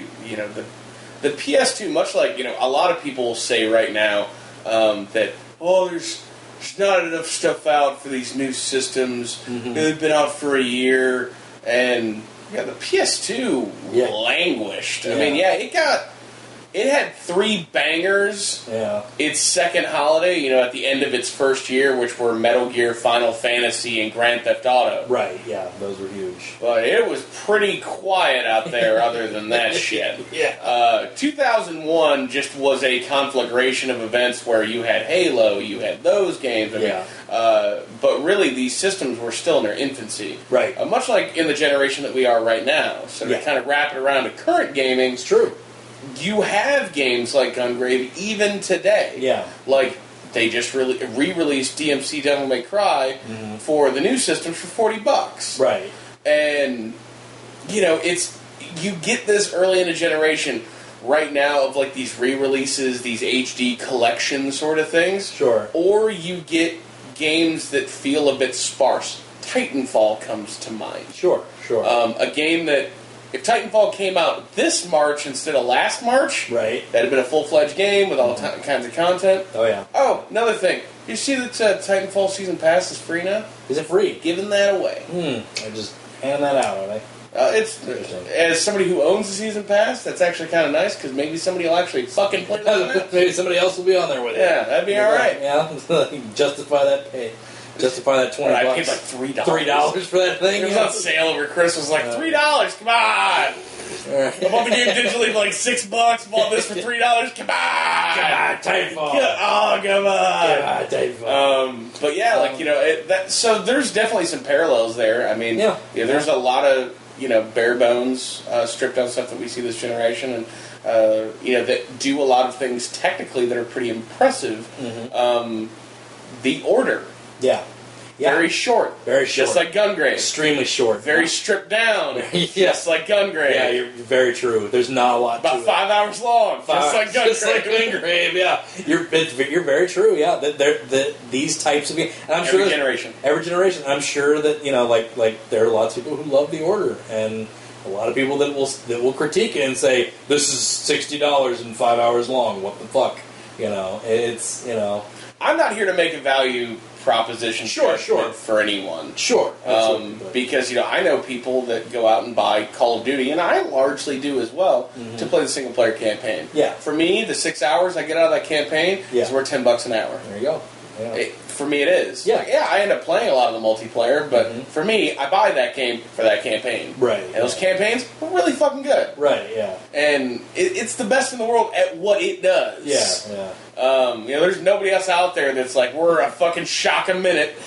S1: PS2, much like, a lot of people say right now that, there's not enough stuff out for these new systems.
S2: Mm-hmm.
S1: They've been out for a year, and the PS2 languished. I mean, it had 3 bangers.
S2: Yeah.
S1: Its second holiday, at the end of its first year, which were Metal Gear, Final Fantasy, and Grand Theft Auto.
S2: Right, yeah, those were huge.
S1: But it was pretty quiet out there other than that shit.
S2: Yeah.
S1: 2001 just was a conflagration of events where you had Halo, you had those games. But really, these systems were still in their infancy.
S2: Right.
S1: Much like in the generation that we are right now. So to kind of wrap it around to current gaming.
S2: It's true.
S1: You have games like Gungrave even today.
S2: Yeah.
S1: Like, they just re-released DMC Devil May Cry for the new systems for $40.
S2: Right.
S1: And, you get this early in a generation right now of, like, these re-releases, these HD collection sort of things.
S2: Sure.
S1: Or you get games that feel a bit sparse. Titanfall comes to mind.
S2: Sure.
S1: A game that, if Titanfall came out this March instead of last March,
S2: right,
S1: that'd have been a full-fledged game with all kinds of content.
S2: Oh, yeah.
S1: Oh, another thing. You see that Titanfall Season Pass is free now?
S2: Is it free?
S1: Giving that away.
S2: I just hand that out, are they?
S1: It's as somebody who owns the Season Pass, that's actually kind of nice, because maybe somebody will actually fucking play that.
S2: Maybe somebody else will be on there with it.
S1: Yeah, that'd be alright.
S2: Yeah, justify that pay. Justify that $20.
S1: I paid like $3.
S2: $3 for that thing?
S1: It was on sale over Christmas, like $3, come on! I bought the game digitally for like $6, bought this for $3, come on!
S2: Titanfall.
S1: Oh, come on!
S2: Titanfall.
S1: But yeah, so there's definitely some parallels there. I mean, there's a lot of, bare bones, stripped down stuff that we see this generation, and, that do a lot of things technically that are pretty impressive. The Order.
S2: Yeah.
S1: Very short. Just like Gungrave.
S2: Extremely short.
S1: Very stripped down. Just like Gungrave.
S2: Yeah, you're very true. There's not a lot
S1: About
S2: to it.
S1: 5 hours long. Just like Gungrave.
S2: Just like Gungrave, yeah. You're very true, yeah. These types of games.
S1: Every generation.
S2: Every generation. I'm sure that, like there are lots of people who love The Order, and a lot of people that will critique it and say, this is $60 and 5 hours long. What the fuck? It's.
S1: I'm not here to make a value proposition
S2: sure
S1: for anyone.
S2: Sure.
S1: Because, I know people that go out and buy Call of Duty, and I largely do as well, to play the single-player campaign.
S2: Yeah.
S1: For me, the 6 hours I get out of that campaign is worth $10 an hour.
S2: There you go. Yeah.
S1: For me, it is.
S2: Yeah.
S1: Like, I end up playing a lot of the multiplayer, but for me, I buy that game for that campaign.
S2: Right.
S1: And those campaigns were really fucking good.
S2: Right, yeah.
S1: And it's the best in the world at what it does.
S2: Yeah.
S1: There's nobody else out there that's like, we're a fucking shock a minute.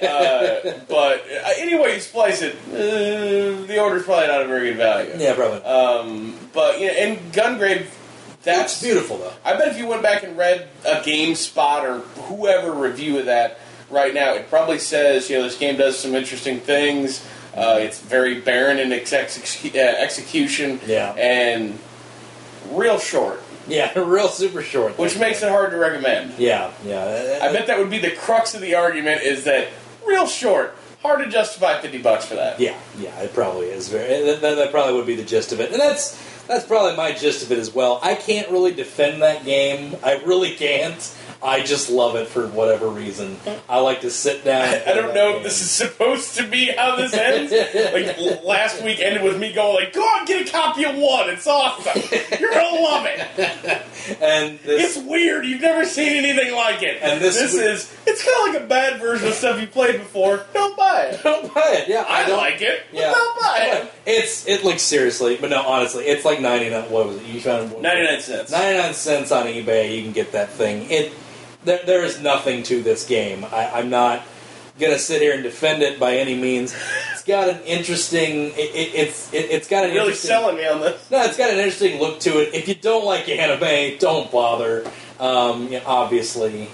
S1: But anyway you splice it, the Order's probably not a very good value.
S2: Yeah, probably.
S1: But, and Gungrave, that's
S2: beautiful, though.
S1: I bet if you went back and read a GameSpot or whoever review of that right now, it probably says, this game does some interesting things. It's very barren in its execution.
S2: Yeah.
S1: And real short.
S2: Yeah, real super short.
S1: Which makes it hard to recommend.
S2: Yeah.
S1: I bet that would be the crux of the argument, is that real short. Hard to justify $50 for that.
S2: Yeah, it probably is. That probably would be the gist of it. And that's probably my gist of it as well. I can't really defend that game. I really can't. I just love it for whatever reason. I like to sit down.
S1: I don't know if this is supposed to be how this ends. Like, last week ended with me going, like, go out and get a copy of 1. It's awesome. You're going to love it.
S2: And
S1: it's weird. You've never seen anything like it.
S2: And
S1: it's kind of like a bad version of stuff you played before. Don't buy it.
S2: Don't buy it. Yeah,
S1: I like it. But don't buy it.
S2: It looks seriously, but no, honestly, it's like 99. What was it? You found
S1: 99 cents.
S2: 99 cents on eBay. You can get that thing. there is nothing to this game. I'm not going to sit here and defend it by any means. It's got an interesting... It's got an
S1: really
S2: interesting...
S1: selling me on this.
S2: No, it's got an interesting look to it. If you don't like anime, don't bother. Obviously.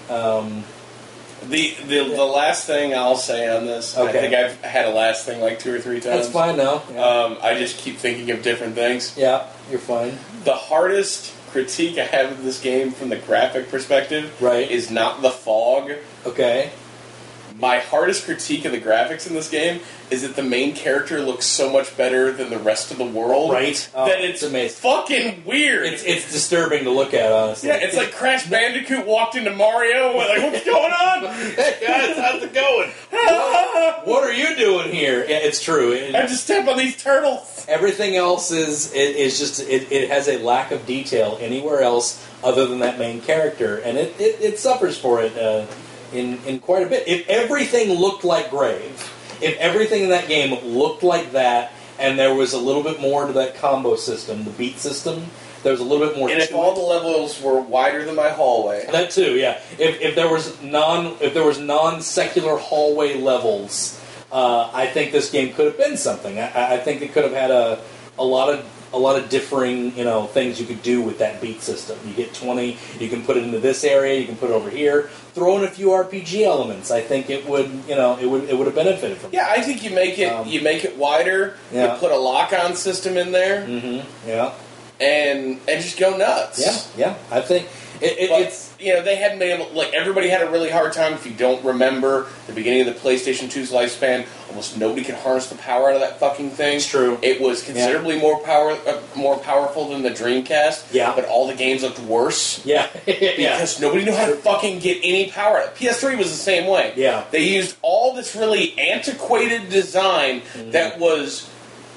S1: The last thing I'll say on this, okay. I think I've had a last thing like 2 or 3 times.
S2: That's fine now. Yeah.
S1: I just keep thinking of different things.
S2: Yeah, you're fine.
S1: The hardest critique I have of this game from the graphic perspective is not the fog.
S2: Okay.
S1: My hardest critique of the graphics in this game is that the main character looks so much better than the rest of the world.
S2: Right.
S1: That it's
S2: amazing.
S1: Fucking weird.
S2: It's disturbing to look at, honestly.
S1: Yeah, it's like Crash Bandicoot walked into Mario and went like, what's going on? Hey guys, how's it going?
S2: What are you doing here? Yeah, it's true.
S1: I just stepped on these turtles.
S2: Everything else is just it has a lack of detail anywhere else other than that main character, and it suffers for it in quite a bit. If everything looked like Grave, if everything in that game looked like that, and there was a little bit more to that combo system, the beat system, there was a little bit more.
S1: And if all the levels were wider than my hallway,
S2: that too, yeah. If there was non-secular hallway levels, I think this game could have been something. I think it could have had a lot of differing things you could do with that beat system. You get 20, you can put it into this area, you can put it over here. Throw in a few RPG elements. I think it would have benefited from.
S1: Yeah, I think you make it wider.
S2: Yeah.
S1: You put a lock-on system in there.
S2: Mm-hmm. Yeah.
S1: And just go nuts.
S2: Yeah. I think it's
S1: they hadn't been able. Like everybody had a really hard time. If you don't remember the beginning of the PlayStation 2's lifespan, almost nobody could harness the power out of that fucking thing.
S2: It's true.
S1: It was considerably more powerful than the Dreamcast.
S2: Yeah.
S1: But all the games looked worse.
S2: Yeah.
S1: Because nobody knew how to fucking get any power out. PS3 was the same way.
S2: Yeah.
S1: They used all this really antiquated design that was,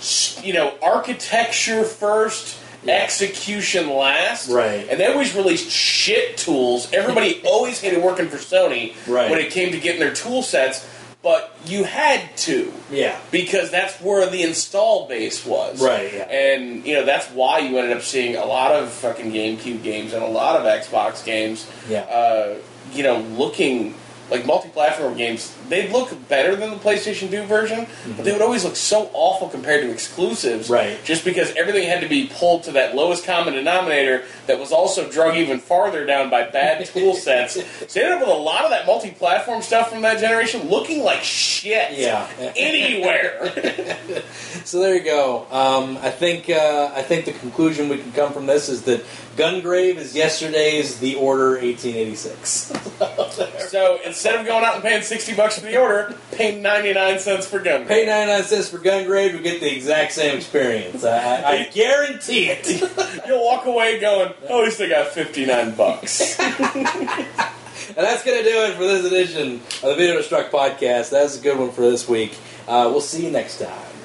S1: architecture first. Execution last,
S2: right?
S1: And they always released shit tools. Everybody always hated working for Sony when it came to getting their tool sets, but you had to, because that's where the install base was,
S2: right? Yeah.
S1: And that's why you ended up seeing a lot of fucking GameCube games and a lot of Xbox games, looking like multi-platform games. They'd look better than the PlayStation 2 version, but they would always look so awful compared to exclusives.
S2: Right.
S1: Just because everything had to be pulled to that lowest common denominator that was also drug even farther down by bad tool sets. So you ended up with a lot of that multi-platform stuff from that generation looking like shit.
S2: Yeah.
S1: Anywhere.
S2: So there you go. I think the conclusion we can come from this is that Gungrave is yesterday's The Order 1886.
S1: So instead of going out and paying $60 for the order, pay 99 cents for Gungrave.
S2: Pay 99 cents for Gungrave, you get the exact same experience. I guarantee it.
S1: You'll walk away going, at least I got $59.
S2: And that's going to do it for this edition of the Video Struck Podcast. That's a good one for this week. We'll see you next time.